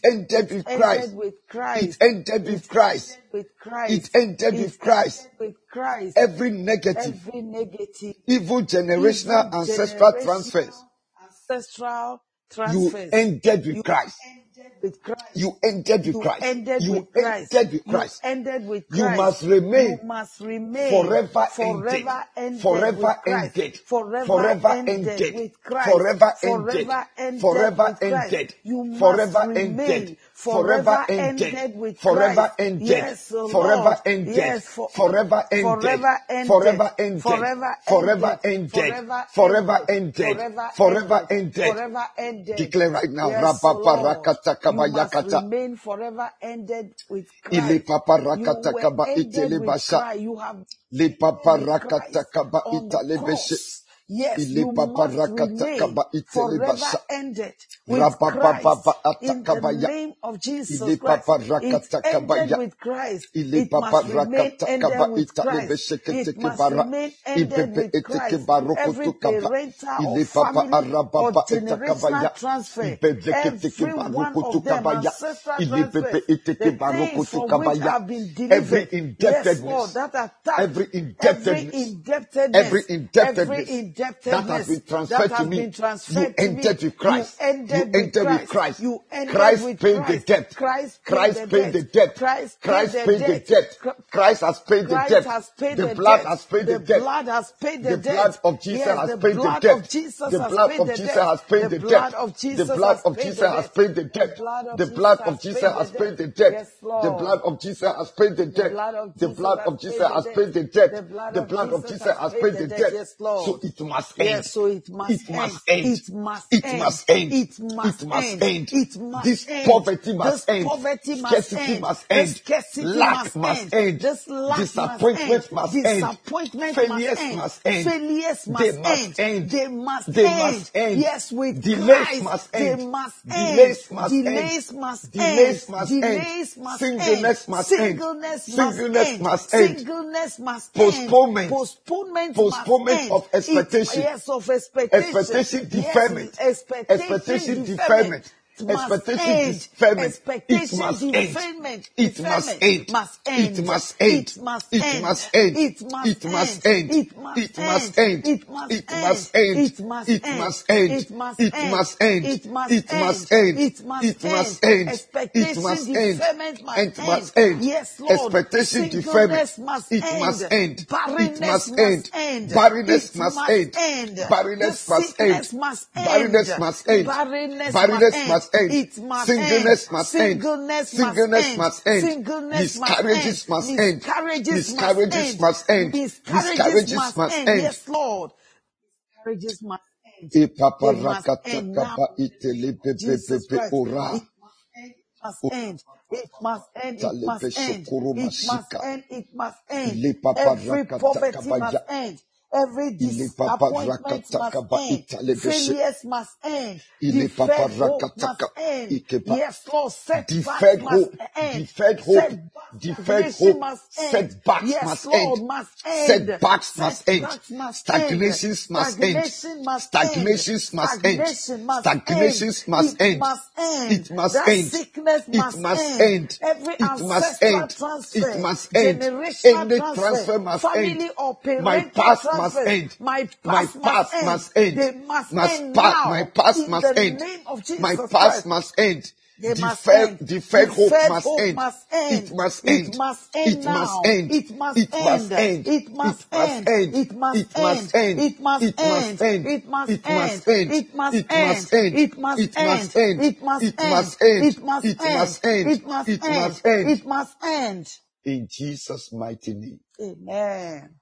ended with Christ. ended with It Christ. ended with Christ. With It Christ. ended It with Christ. ended with Christ. Every negative, Every negative, evil generational evil ancestral generational transfers, ancestral you transfers. ended with You Christ. ended with Christ. You ended with You Christ. ended You with Christ. ended with You Christ. ended with You Christ. must You remain must remain forever ended. forever ended Forever with Christ. ended. Forever Forever ended ended. with Christ. Forever ended. Forever ended Forever with Christ. ended. You must Forever remain ended. forever Forever ended ended. with Forever Christ. ended. Yes, the Forever Lord. ended. Yes, for, Forever ended. forever ended. Forever ended. Forever Forever ended. ended. Forever Forever ended. ended. Forever Forever ended. ended. Forever ended. Declare right now. Yes, Lord. Rababarakata You must kabayakata. remain forever ended with Ile Christ. You paparakata were kaba ended itele with basha. Christ. You have Le ended with paparakata Christ kaba on the itale beshe. cross. Yes, Ile you must paparakata remain kaba itele forever basha. ended with Christ Rabababa in the atakabaya. name of Jesus Ile Christ. It paparakata ended kabaya. with Christ. Ile It must remain paparakata ended kaba with itale Christ. beshe It keteke must bara. remain ended Ibebe with eteke Christ. barokoto Every kaba. parental or Ile papa family or arababa generational etakabaya. transfer, Ibebe keteke every one barokoto of them kabaya. ancestral Ile pepe transfers, eteke the things barokoto from which kabaya. have been Every delivered. Yes, Lord, indebtedness, that attack every every indebtedness, indebtedness, every every indebtedness that has indebtedness been that transferred to has me, been you transferred to me. entered with You Christ. You ended with entered with Christ. Christ. You ended Christ with paid the Christ. debt. Christ paid Christ the paid the debt. debt. Christ paid Christ the paid the debt. debt. Cr- Christ has paid the Christ debt. has paid The the blood debt. has paid the The debt. blood has paid the The debt. blood of Jesus Yes, has the paid the blood debt. of Jesus The has blood paid of the Jesus debt. has paid The the blood debt. of The Jesus blood has of paid Jesus the has debt. paid the The debt. blood of The Jesus blood of has Jesus paid the has paid debt. the debt. Yes, The Lord. blood of Jesus has paid the The debt. blood of The Jesus blood has of paid Jesus the has debt. paid the debt. The blood The of blood of Jesus Jesus has has paid paid the the debt. debt. Yes, So Lord. it must end. Yes, so it must It must end. end. It must It end. must end. It must It must end. end. It must This end. poverty must This end. poverty must Scarcity end. must This end. scarcity Lack must must end. end. This lack must end. Disappointment must end. Disappointment must Failures end. must end. Failures They must must end. end. They must They end. must end. Yes, with Delays Christ, must they end. must end. Delays must end. Delays must end. Delays must end. Delays must end. Singleness must end. Singleness must Singleness end. must end. Singleness must end. Postponement. Postponement Postponement must end. of expectation. It, yes, of expectation. Expectation Yes, deferment. expectation, Expectation deferment. deferment. Must Expectation end. deferment. It Expectation must end. deferment. It must Deferment end. must end. It must end. It must It end. must end. It must It must end. end. It must It must end. end. It must It end. must end. It must It end. must end. It must It end. must end. It must It end. must end. It must It must end. end. It Expectation must end. deferment must It end. must end. Yes, Lord. Expectation deferment. Singleness must It end. must end. It Barrenness must must end. end. Barrenness It must must end. end. The Barrenness must end. sickness must end. Barrenness must end. Barrenness Barrenness must must end. end. It must end. Singleness must end. Singleness must Singleness end. must end. Singleness must Miscarriages end. must end. Miscarriages must Miscarriages end. must end. Miscarriages Miscarriages must must end. end. Yes, Lord. Miscarriages must end. E They papa must end now. rakatakaba itele pepe Jesus pepe Christ. ora. It must end. It must end. It Talepe must end. shokoro It must mashika. end. It must end. Ile papa Every poverty rakatakaba must ya. end. Every Ile papa disappointment must rakatakaba end. italebe she. Failures must end. Ile papa Deferred hope must rakataka end. ikepa. Yes, Lord. Setbacks Deferred must hope, end. deferred hope, Setbacks, deferred stagnation hope, must end. setbacks Yes, must Lord, end. must end. Setbacks must end. Setbacks must end. Stagnations must end. Stagnation must Stagnations end. must end. Stagnation must Stagnations end. must It end. must end. It must That end. sickness It must must end. end. Every It must ancestral end. It transfer, must end. generational Any transfer, transfer must end. family or My parental past must transfers, end. my My past must past end. must end. They must Must end pa- my now past in must the end. name of Jesus My past Christ. must end. They must Deferred, end. deferred hope Deferred must hope end. must end. It must It end. must end It must now. end. It must It must end. end. It must It must end. end. It must It must end. end. It must It must end. end. It must It must end. end. It must It end. must end. It must It must end. end. It must It end. must end. It must It end. must end. It must It must end. end. It must end. In Jesus' mighty name. Amen.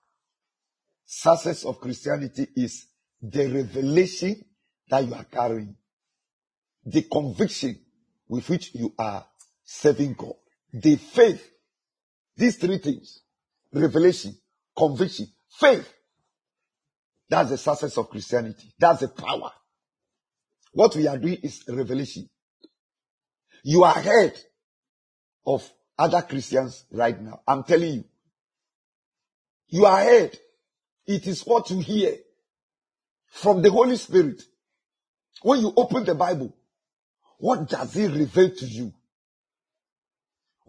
Success of Christianity is the revelation that you are carrying, the conviction with which you are serving God, the faith. These three things: revelation, conviction, faith. That's the success of Christianity. That's the power. What we are doing is revelation. You are ahead of other Christians right now. I'm telling you. You are ahead. It is what you hear from the Holy Spirit. When you open the Bible, what does it reveal to you?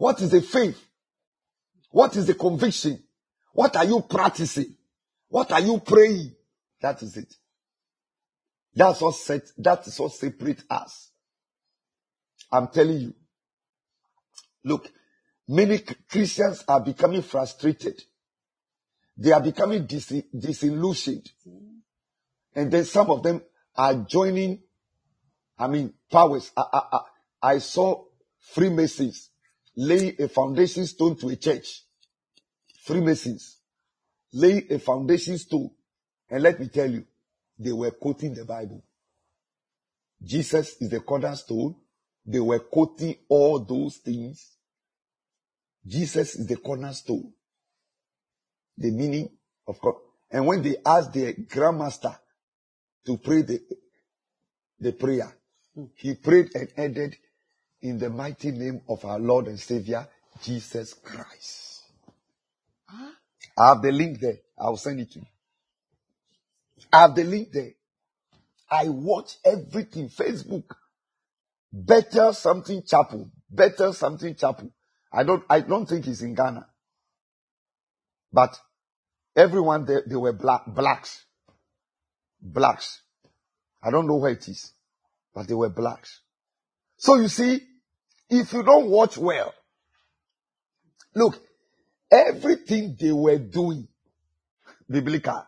What is the faith? What is the conviction? What are you practicing? What are you praying? That is it. That's what set, that is what separates us. I'm telling you. Look, many Christians are becoming frustrated. They are becoming dis- disillusioned. And then some of them are joining, I mean, powers. I, I, I, I saw Freemasons lay a foundation stone to a church. Freemasons lay a foundation stone. And let me tell you, they were quoting the Bible. Jesus is the cornerstone. They were quoting all those things. Jesus is the cornerstone. The meaning of God. And when they asked their grandmaster to pray the, the prayer, he prayed and ended in the mighty name of our Lord and Savior, Jesus Christ. I have the link there. I'll send it to you. I have the link there. I watch everything. Facebook. Better something chapel. Better something chapel. I don't, I don't think it's in Ghana. But everyone there, they were black, blacks. Blacks. I don't know where it is. But they were blacks. So you see, if you don't watch well, look, everything they were doing, biblical,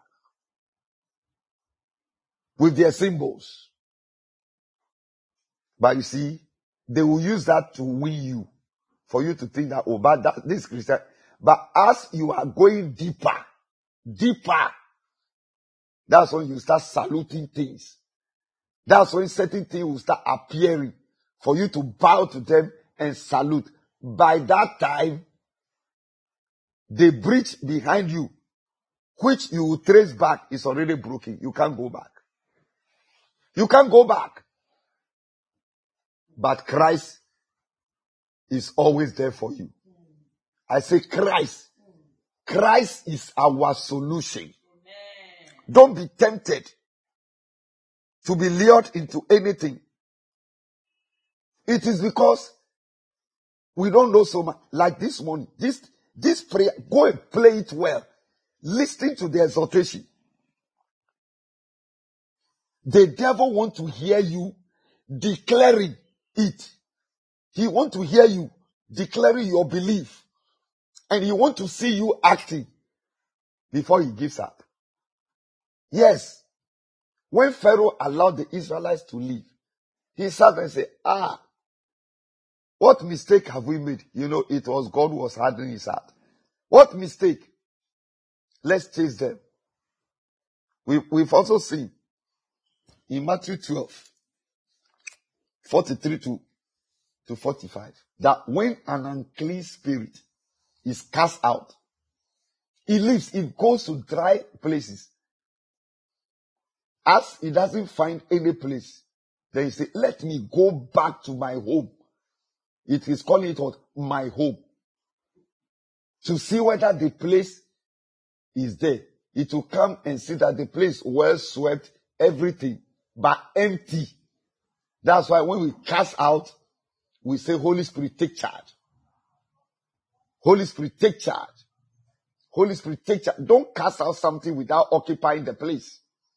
with their symbols. But you see, they will use that to win you. For you to think that, oh, but that, this Christian. But as you are going deeper, deeper, that's when you start saluting things. That's when certain things will start appearing for you to bow to them and salute. By that time, the bridge behind you, which you will trace back, is already broken. You can't go back. You can't go back. But Christ is always there for you. I say Christ. Christ is our solution. Don't be tempted to be lured into anything. It is because we don't know so much. Like this morning, this, this prayer, go and play it well. Listen to the exhortation. The devil wants to hear you declaring it. He wants to hear you declaring your belief. And he wants to see you acting before he gives up. Yes. When Pharaoh allowed the Israelites to leave, he sat and said, ah, what mistake have we made? You know, it was God who was hardening his heart. What mistake? Let's chase them. We, we've also seen in Matthew twelve, forty-three to, to forty-five, that when an unclean spirit is cast out, it leaves, it goes to dry places. As it doesn't find any place, then he says, let me go back to my home. It is calling it what? My home. To see whether the place is there. It will come and see that the place well swept, everything, but empty. That's why when we cast out, we say, Holy Spirit, take charge. Holy Spirit, take charge. Holy Spirit, take charge. Don't cast out something without occupying the place.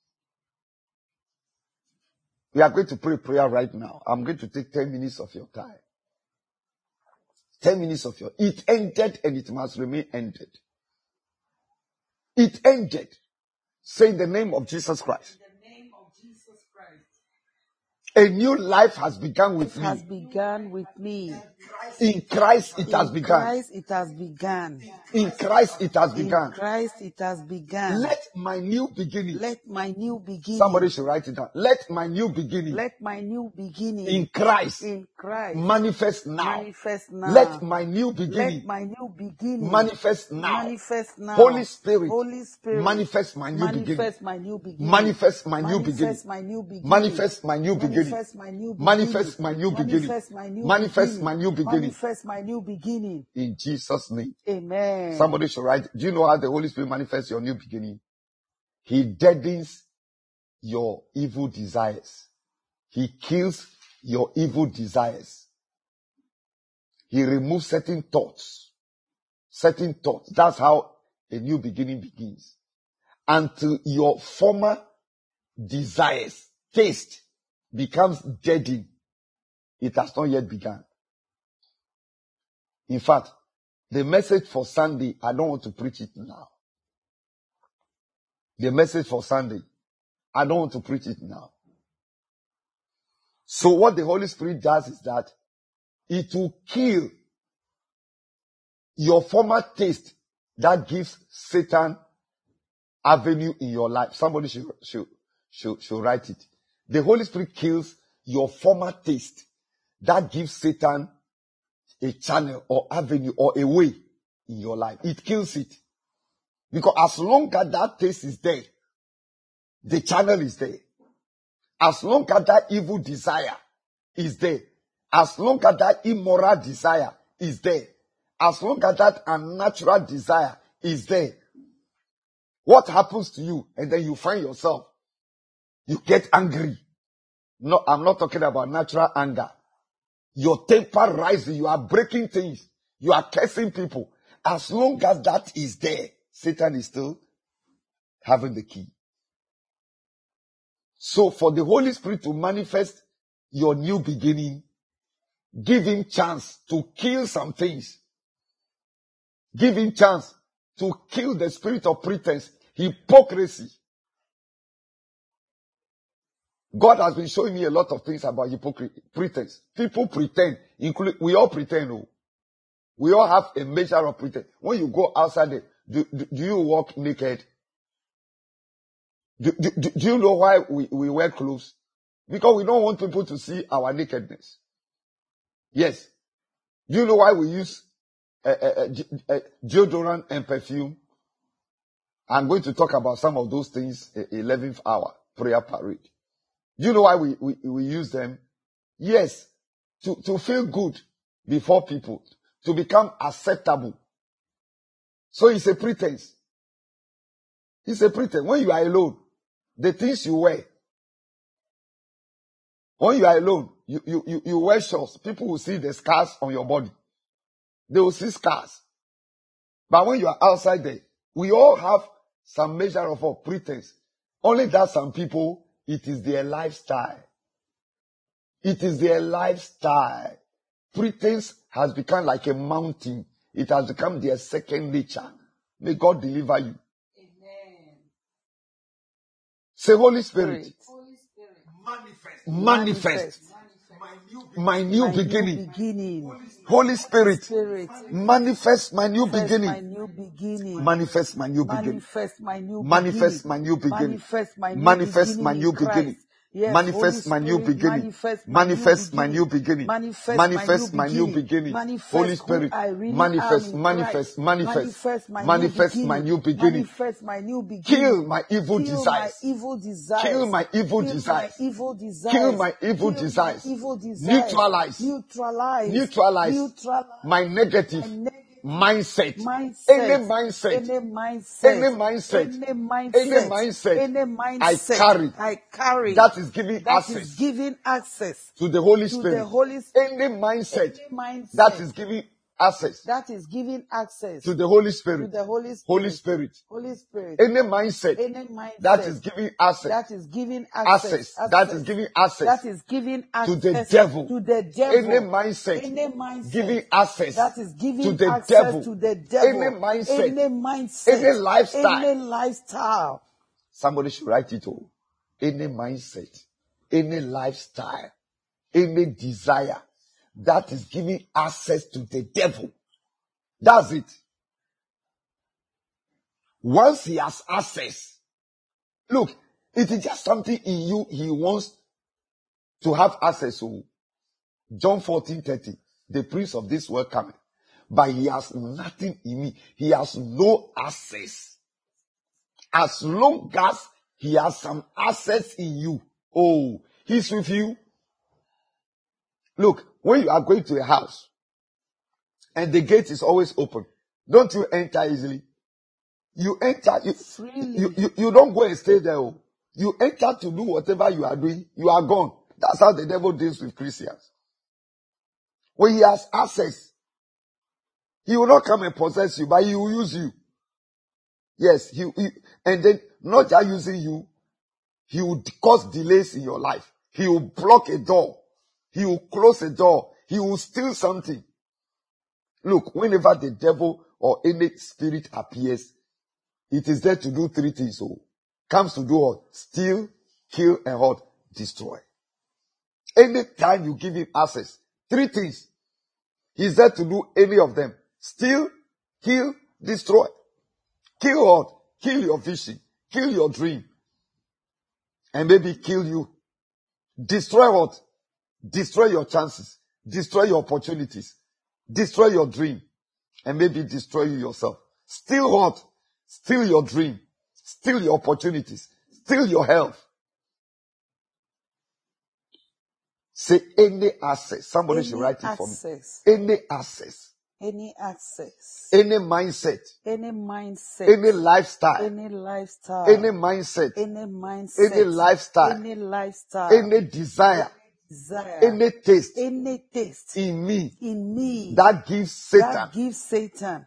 We are going to pray prayer right now. I'm going to take ten minutes of your time. ten minutes of your, it ended and it must remain ended. It ended. Say in the name of Jesus Christ. In the name of Jesus Christ. A new life has begun with It me. has begun with me. In Christ it has In begun. Christ it has begun. In Christ it has In begun. Christ it has begun. Let my new beginning. Let my new beginning. Somebody should write it down. Let my new beginning. Let my new beginning. In Christ. In Christ. Manifest now. Manifest now. Let my new beginning. Let my new beginning. Manifest now. Manifest now. Holy Spirit. Holy Spirit. Manifest my new beginning. Manifest my new beginning. Manifest my new beginning. Manifest my new beginning. Manifest my new beginning. Manifest my new beginning. Manifest my new beginning. Manifest my new Manifest my new beginning. beginning. Manifest my new beginning. In Jesus' name. Amen. Somebody should write. Do you know how the Holy Spirit manifests your new beginning? He deadens your evil desires. He kills your evil desires. He removes certain thoughts. Certain thoughts. That's how a new beginning begins. Until your former desires, taste, becomes deadened. It has not yet begun. In fact, the message for Sunday, I don't want to preach it now. The message for Sunday, I don't want to preach it now. So what the Holy Spirit does is that it will kill your former taste that gives Satan avenue in your life. Somebody should, should, should, should write it. The Holy Spirit kills your former taste that gives Satan a channel or avenue or a way in your life. It kills it. Because as long as that taste is there, the channel is there. As long as that evil desire is there, as long as that immoral desire is there, as long as that unnatural desire is there, what happens to you? And then you find yourself, you get angry. No, I'm not talking about natural anger. Your temper rises, you are breaking things, you are cursing people. As long as that is there, Satan is still having the key. So for the Holy Spirit to manifest your new beginning, give him chance to kill some things. Give him chance to kill the spirit of pretense, hypocrisy. God has been showing me a lot of things about hypocrisy, pretense. People pretend, including, we all pretend. Oh. We all have a measure of pretense. When you go outside, the, do, do, do you walk naked? Do, do, do you know why we, we wear clothes? Because we don't want people to see our nakedness. Yes. Do you know why we use uh, uh, uh, deodorant and perfume? I'm going to talk about some of those things in eleventh hour prayer parade. Do you know why we, we, we use them? Yes. To, to feel good before people. To become acceptable. So it's a pretense. It's a pretense. When you are alone, the things you wear. When you are alone, you, you, you, you wear shorts. People will see the scars on your body. They will see scars. But when you are outside there, we all have some measure of our pretense. Only that some people, it is their lifestyle. It is their lifestyle. Pretense has become like a mountain. It has become their second nature. May God deliver you. Amen. Say, Holy Spirit, Spirit. Holy Spirit. manifest, manifest my new My new beginning. beginning. Holy Spirit, Spirit. manifest my new Manifest my beginning. new beginning. Manifest my new beginning. Manifest my new Manifest beginning. my new beginning. Manifest my new Manifest my beginning new in Christ. beginning. Yes, Manifest Holy my new Spirit, beginning. manifest my Manifest new my new beginning. beginning. Manifest, Manifest my my new new beginning. beginning. Manifest Holy who Spirit, I really manifest, am in manifest, Christ. manifest, Manifest my manifest new my beginning. new beginning. Manifest my new beginning. Kill my evil Kill my desires. evil desires. Kill my evil Kill my desires. evil desires. Kill my evil Kill my desires. evil desires. Neutralize. Neutralize. Neutralize Neutralize my negative my negative mindset. mindset. Any mindset. Any mindset. Any mindset. Any mindset. Any mindset Any I mindset carry I carry that is giving that access is giving access to the Holy to Spirit. the Holy Spirit. Any mindset Any mindset that is giving access that is giving access to the Holy to Spirit. the Holy Spirit. Holy Spirit. Holy Spirit. Any mindset Any mindset that is giving access. that is giving access, Access. That is giving access that is giving to access the devil. to the devil. Any mindset Any mindset giving access that is giving to the access devil. to the devil. Any mindset. Any mindset. Any lifestyle. Any lifestyle. Somebody should write it all. Any mindset, any lifestyle, any desire that is giving access to the devil. That's it. Once he has access, look, it is just something in you he wants to have access to. John fourteen thirty, the prince of this world cometh, but he has nothing in me. He has no access. As long as he has some access in you, oh, he's with you. Look, when you are going to a house and the gate is always open, don't you enter easily? You enter, you, you, you, you don't go and stay there. Oh. You enter to do whatever you are doing, you are gone. That's how the devil deals with Christians. When he has access, He will not come and possess you, but he will use you. Yes, he, he and then not just using you, he will cause delays in your life. He will block a door. He will close a door. He will steal something. Look, whenever the devil or any spirit appears, it is there to do three things. So, comes to do what? Steal, kill, and what? Destroy. Anytime you give him access, three things. He's there to do any of them. Steal, kill, destroy. Kill what? Kill your vision. Kill your dream. And maybe kill you. Destroy what? Destroy your chances. Destroy your opportunities. Destroy your dream. And maybe destroy you yourself. Steal what? Steal your dream. Steal your opportunities. Steal your health. Say any access. Somebody Any should write it for me. access. Any access. Any access. Any mindset. Any mindset. Any lifestyle. Any lifestyle. Any mindset. Any mindset. Any lifestyle. Any lifestyle. Any desire. Desire. Any taste Any taste in me in me that gives Satan that gives Satan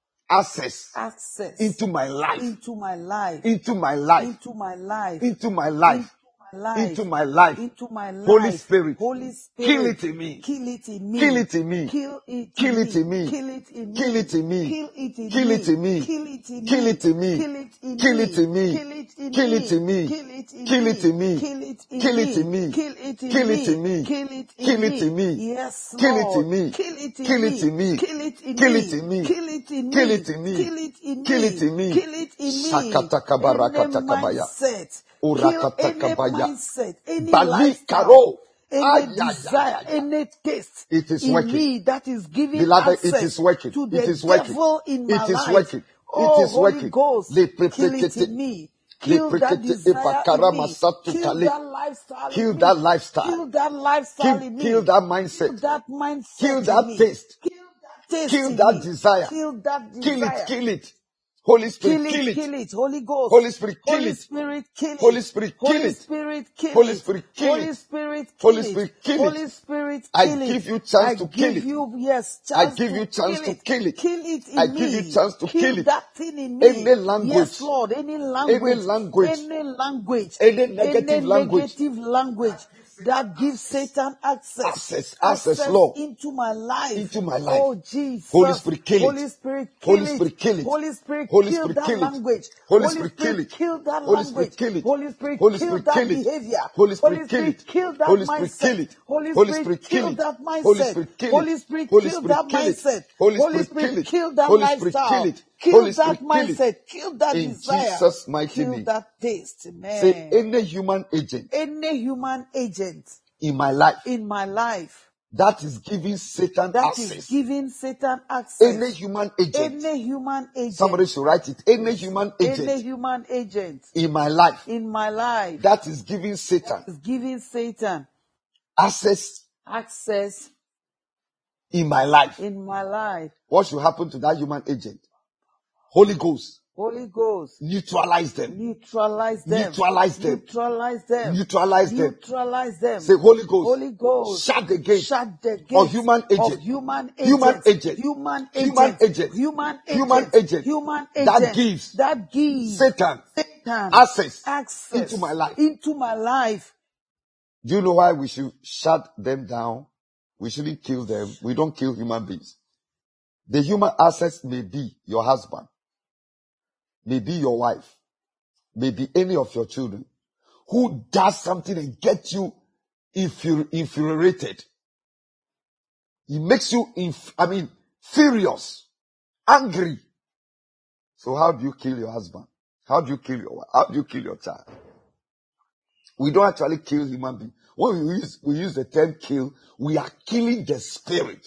access access into my life, into my life, into my life, into my life, into my life, life, into my life. into my life. Holy Spirit, Holy Spirit, kill it in me. Kill it in me. Kill it in me. Kill it Kill in it in me. Kill it in me. Kill it in me. Kill it in Kill it in me. Kill it in Kill it in me. Kill it in Kill it in me. Kill it in Kill it in me. Kill it in Kill it in me. Kill it in Kill it in me. Kill it in Kill it in me. Kill it in Kill it in me. Yes, Kill it Lord. in me. Kill it in Kill it in me. Kill it in Kill it in me. Kill it in Kill it in me. Kill it in Kill it in me. Kill it in me. Shakatakabarakatakabayah. Any mindset. Kill any Urakatakabaya. mindset. Any Bali lifestyle. karo. Any Ay, ay, desire, ay, ay. any taste It is in working. me that is giving Beloved, access it is working. to It the is working. devil in my It is life. working. Oh, It is Holy working. Ghost, Le kill it prekete- in me. le Kill that prekete desire epakara in me. masatu Kill kale. that lifestyle Kill in that me. lifestyle. Kill that lifestyle Kill, in me. kill that mindset. Kill that mindset Kill in that me. taste. Kill that taste Kill in that me. desire. Kill that Kill desire. it, kill it. Holy Spirit, Kill kill it, it. kill it, Holy Ghost. Holy Spirit, kill Holy it. Spirit, kill it. Holy Spirit, kill Holy it. Spirit, kill Holy it. Spirit, kill Holy it. Spirit, kill Holy it. Spirit, kill Holy it. Spirit, I kill it. give you chance I to kill give it. you, yes, I chance give you to chance kill to it. kill it. Kill it in I me. give you chance to kill it. that thing in me. Any language, Yes, Lord, any any language, language, any language, any negative any language, negative language that gives Satan access, access, access, access Lord, into my life. into my life. Oh, Jesus. Holy Spirit, kill Holy it. Spirit, kill Holy it. Spirit, kill it. Holy Spirit, Holy kill Spirit, that kill it. language. Holy Holy Spirit, kill Spirit, it. kill that Holy language. Spirit, kill it. Holy Spirit, Holy kill Spirit, that kill it. behavior. Holy Holy Spirit, kill Spirit, it. kill that Holy Spirit, kill mindset. it. Holy Holy Spirit, Spirit, kill kill it. that Holy mindset. Spirit, kill Holy it. Spirit, Holy kill Spirit, that kill it. mindset. Holy Holy Spirit, kill Spirit, it. kill that Holy Spirit, kill lifestyle. it. Kill Holy that Spirit, kill it. mindset. Kill that In desire. Jesus' mighty Kill name. that taste. Say Man. any human agent Any human agent in my life in my life that is giving Satan that is access. giving Satan access. Any human agent. Any human agent. Somebody should write it. Any human agent Any human agent in my life in my life that is giving Satan is giving Satan access access in my life. in my life. What should happen to that human agent? Holy Ghost, Holy Ghost, neutralize them. neutralize them. Neutralize them. Neutralize them. Neutralize them. Neutralize them. Say, Holy Ghost, Holy Ghost, shut the gate shut the gate of human agent. of human Human agents. agent. Human Human agent. agent. Human Human agent. agent. Human That agent. gives That gives Satan Satan access access into my life. Into my life. Do you know why we should shut them down? We shouldn't kill them. We don't kill human beings. The human access may be your husband, may be your wife, may be any of your children who does something and gets you infuri- infuriated. He makes you, inf- I mean, furious, angry. So how do you kill your husband? How do you kill your wife? How do you kill your child? We don't actually kill human beings. When we use, we use the term kill, we are killing the spirit.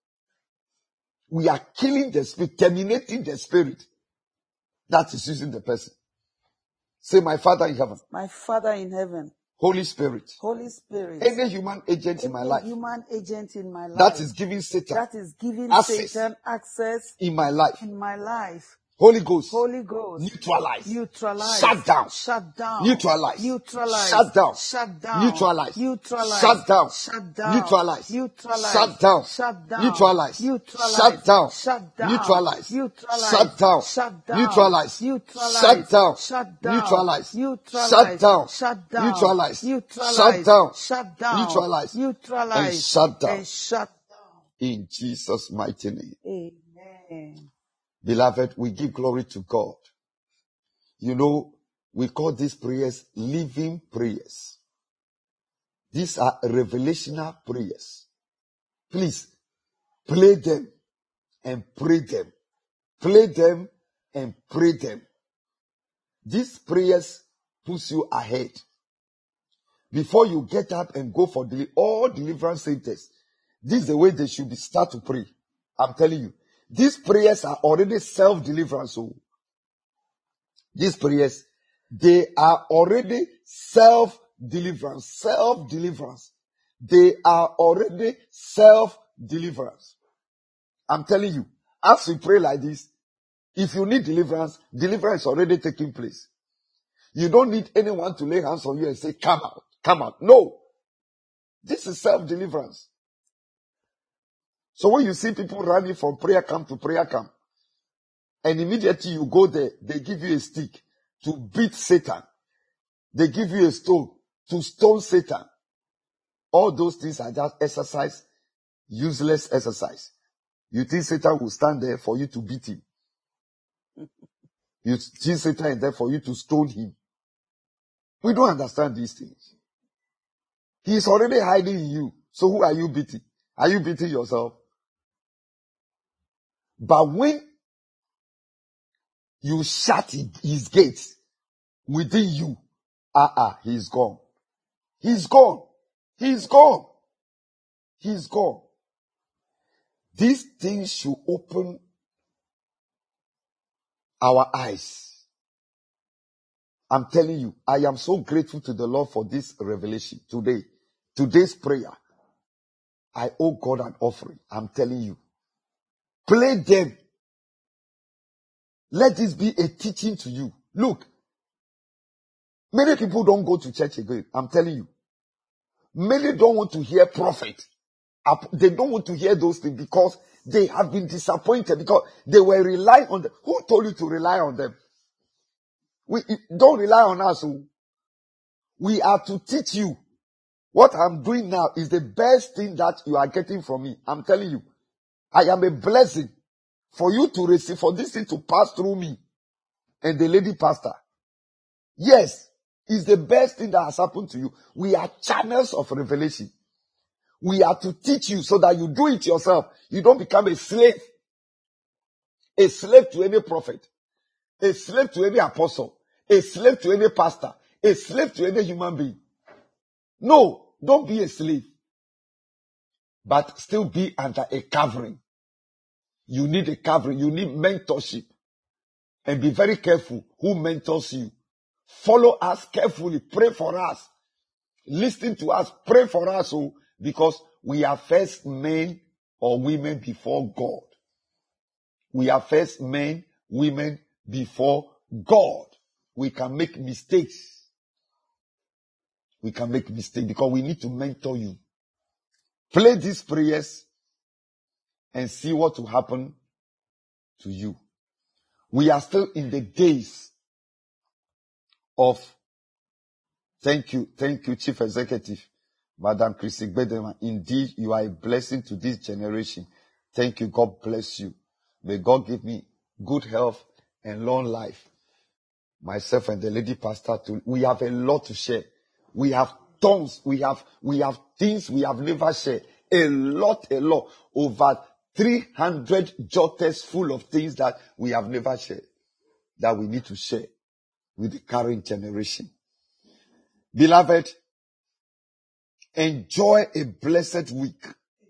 We are killing the spirit, terminating the spirit that is using the person. Say, my Father in heaven. My Father in heaven. Holy Spirit. Holy Spirit. Any human agent in my Any life human agent in my life that is giving Satan that is giving access Satan access in my life. in my life. Holy Ghost. Holy Ghost. Neutralize. Neutralize. Shut down. Shut down. Neutralize. Neutralize. Shut down. Shut down. Neutralize. Neutralize. Shut down. Shut down. Neutralize. Neutralize. Shut down. Shut down. Neutralize. Neutralize. Shut down. Shut down. Neutralize. Neutralize. Shut down. Shut down. Neutralize. Neutralize. Shut down. Shut down. Neutralize. Neutralize. Shut down. Shut down. Neutralize. Neutralize. Shut down. Shut down. Neutralize. Neutralize. And shut down. And shut down. In Jesus' mighty name. Amen. Beloved, we give glory to God. You know, we call these prayers living prayers. These are revelational prayers. Please, play them and pray them. Play them and pray them. These prayers push you ahead. Before you get up and go for deli- all deliverance centers, this is the way they should be start to pray. I'm telling you. These prayers are already self-deliverance. So these prayers, they are already self-deliverance. Self-deliverance. They are already self-deliverance. I'm telling you, as we pray like this, if you need deliverance, deliverance is already taking place. You don't need anyone to lay hands on you and say, come out, come out. No. This is self-deliverance. So when you see people running from prayer camp to prayer camp, and immediately you go there, they give you a stick to beat Satan. They give you a stone to stone Satan. All those things are just exercise, useless exercise. You think Satan will stand there for you to beat him? You think Satan is there for you to stone him? We don't understand these things. He is already hiding in you. So who are you beating? Are you beating yourself? But when you shut his gates within you, ah, ah, he's gone. He's gone. He's gone. He's gone. These things should open our eyes. I'm telling you, I am so grateful to the Lord for this revelation today. Today's prayer. I owe God an offering. I'm telling you. Play them. Let this be a teaching to you. Look, many people don't go to church again. I'm telling you. Many don't want to hear prophet. They don't want to hear those things because they have been disappointed because they were relying on them. Who told you to rely on them? We don't rely on us. We are to teach you. What I'm doing now is the best thing that you are getting from me. I'm telling you. I am a blessing for you to receive, for this thing to pass through me and the lady pastor. Yes, it's the best thing that has happened to you. We are channels of revelation. We are to teach you so that you do it yourself. You don't become a slave. A slave to any prophet. A slave to any apostle. A slave to any pastor. A slave to any human being. No, don't be a slave. But still be under a covering. You need a covering. You need mentorship. And be very careful who mentors you. Follow us carefully. Pray for us. Listen to us. Pray for us. Oh, because we are first men or women before God. We are first men, women before God. We can make mistakes. We can make mistakes because we need to mentor you. Play these prayers and see what will happen to you. We are still in the days of, thank you, thank you, Chief Executive, Madam Chrissy Bedema. Indeed, you are a blessing to this generation. Thank you. God bless you. May God give me good health and long life. Myself and the lady pastor too. We have a lot to share. We have tons. We have, we have things we have never shared. A lot, a lot. Over three hundred jotters full of things that we have never shared. That we need to share with the current generation. Beloved, enjoy a blessed week.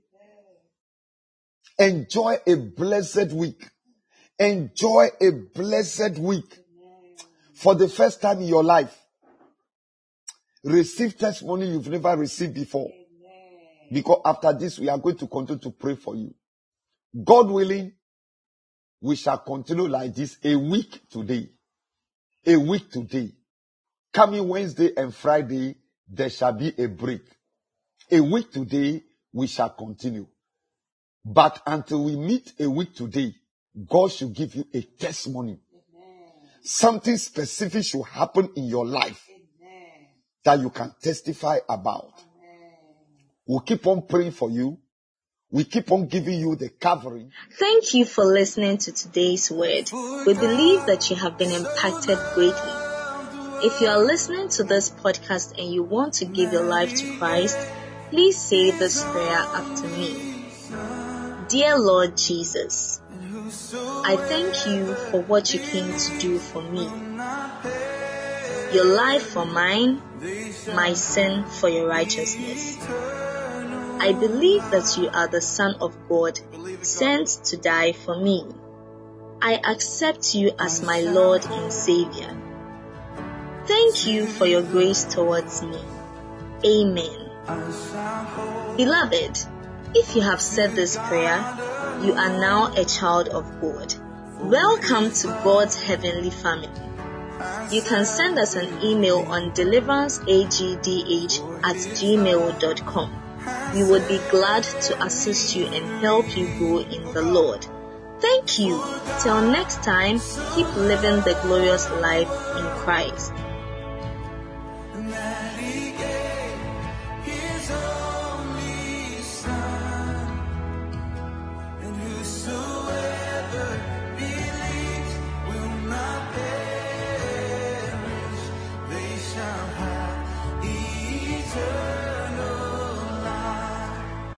Enjoy a blessed week. Enjoy a blessed week. For the first time in your life, receive testimony you've never received before. Because after this, we are going to continue to pray for you. God willing, we shall continue like this a week today. A week today. Coming Wednesday and Friday, there shall be a break. A week today, we shall continue. But until we meet a week today, God should give you a testimony. Amen. Something specific should happen in your life. Amen. That you can testify about. Amen. We'll keep on praying for you. We keep on giving you the covering. Thank you for listening to today's word. We believe that you have been impacted greatly. If you are listening to this podcast and you want to give your life to Christ, please say this prayer after me. Dear Lord Jesus, I thank you for what you came to do for me. Your life for mine, my sin for your righteousness. I believe that you are the Son of God, sent to die for me. I accept you as my Lord and Savior. Thank you for your grace towards me. Amen. Beloved, if you have said this prayer, you are now a child of God. Welcome to God's heavenly family. You can send us an email on deliveranceagdh at gmail dot com. We would be glad to assist you and help you grow in the Lord. Thank you. Till next time, keep living the glorious life in Christ.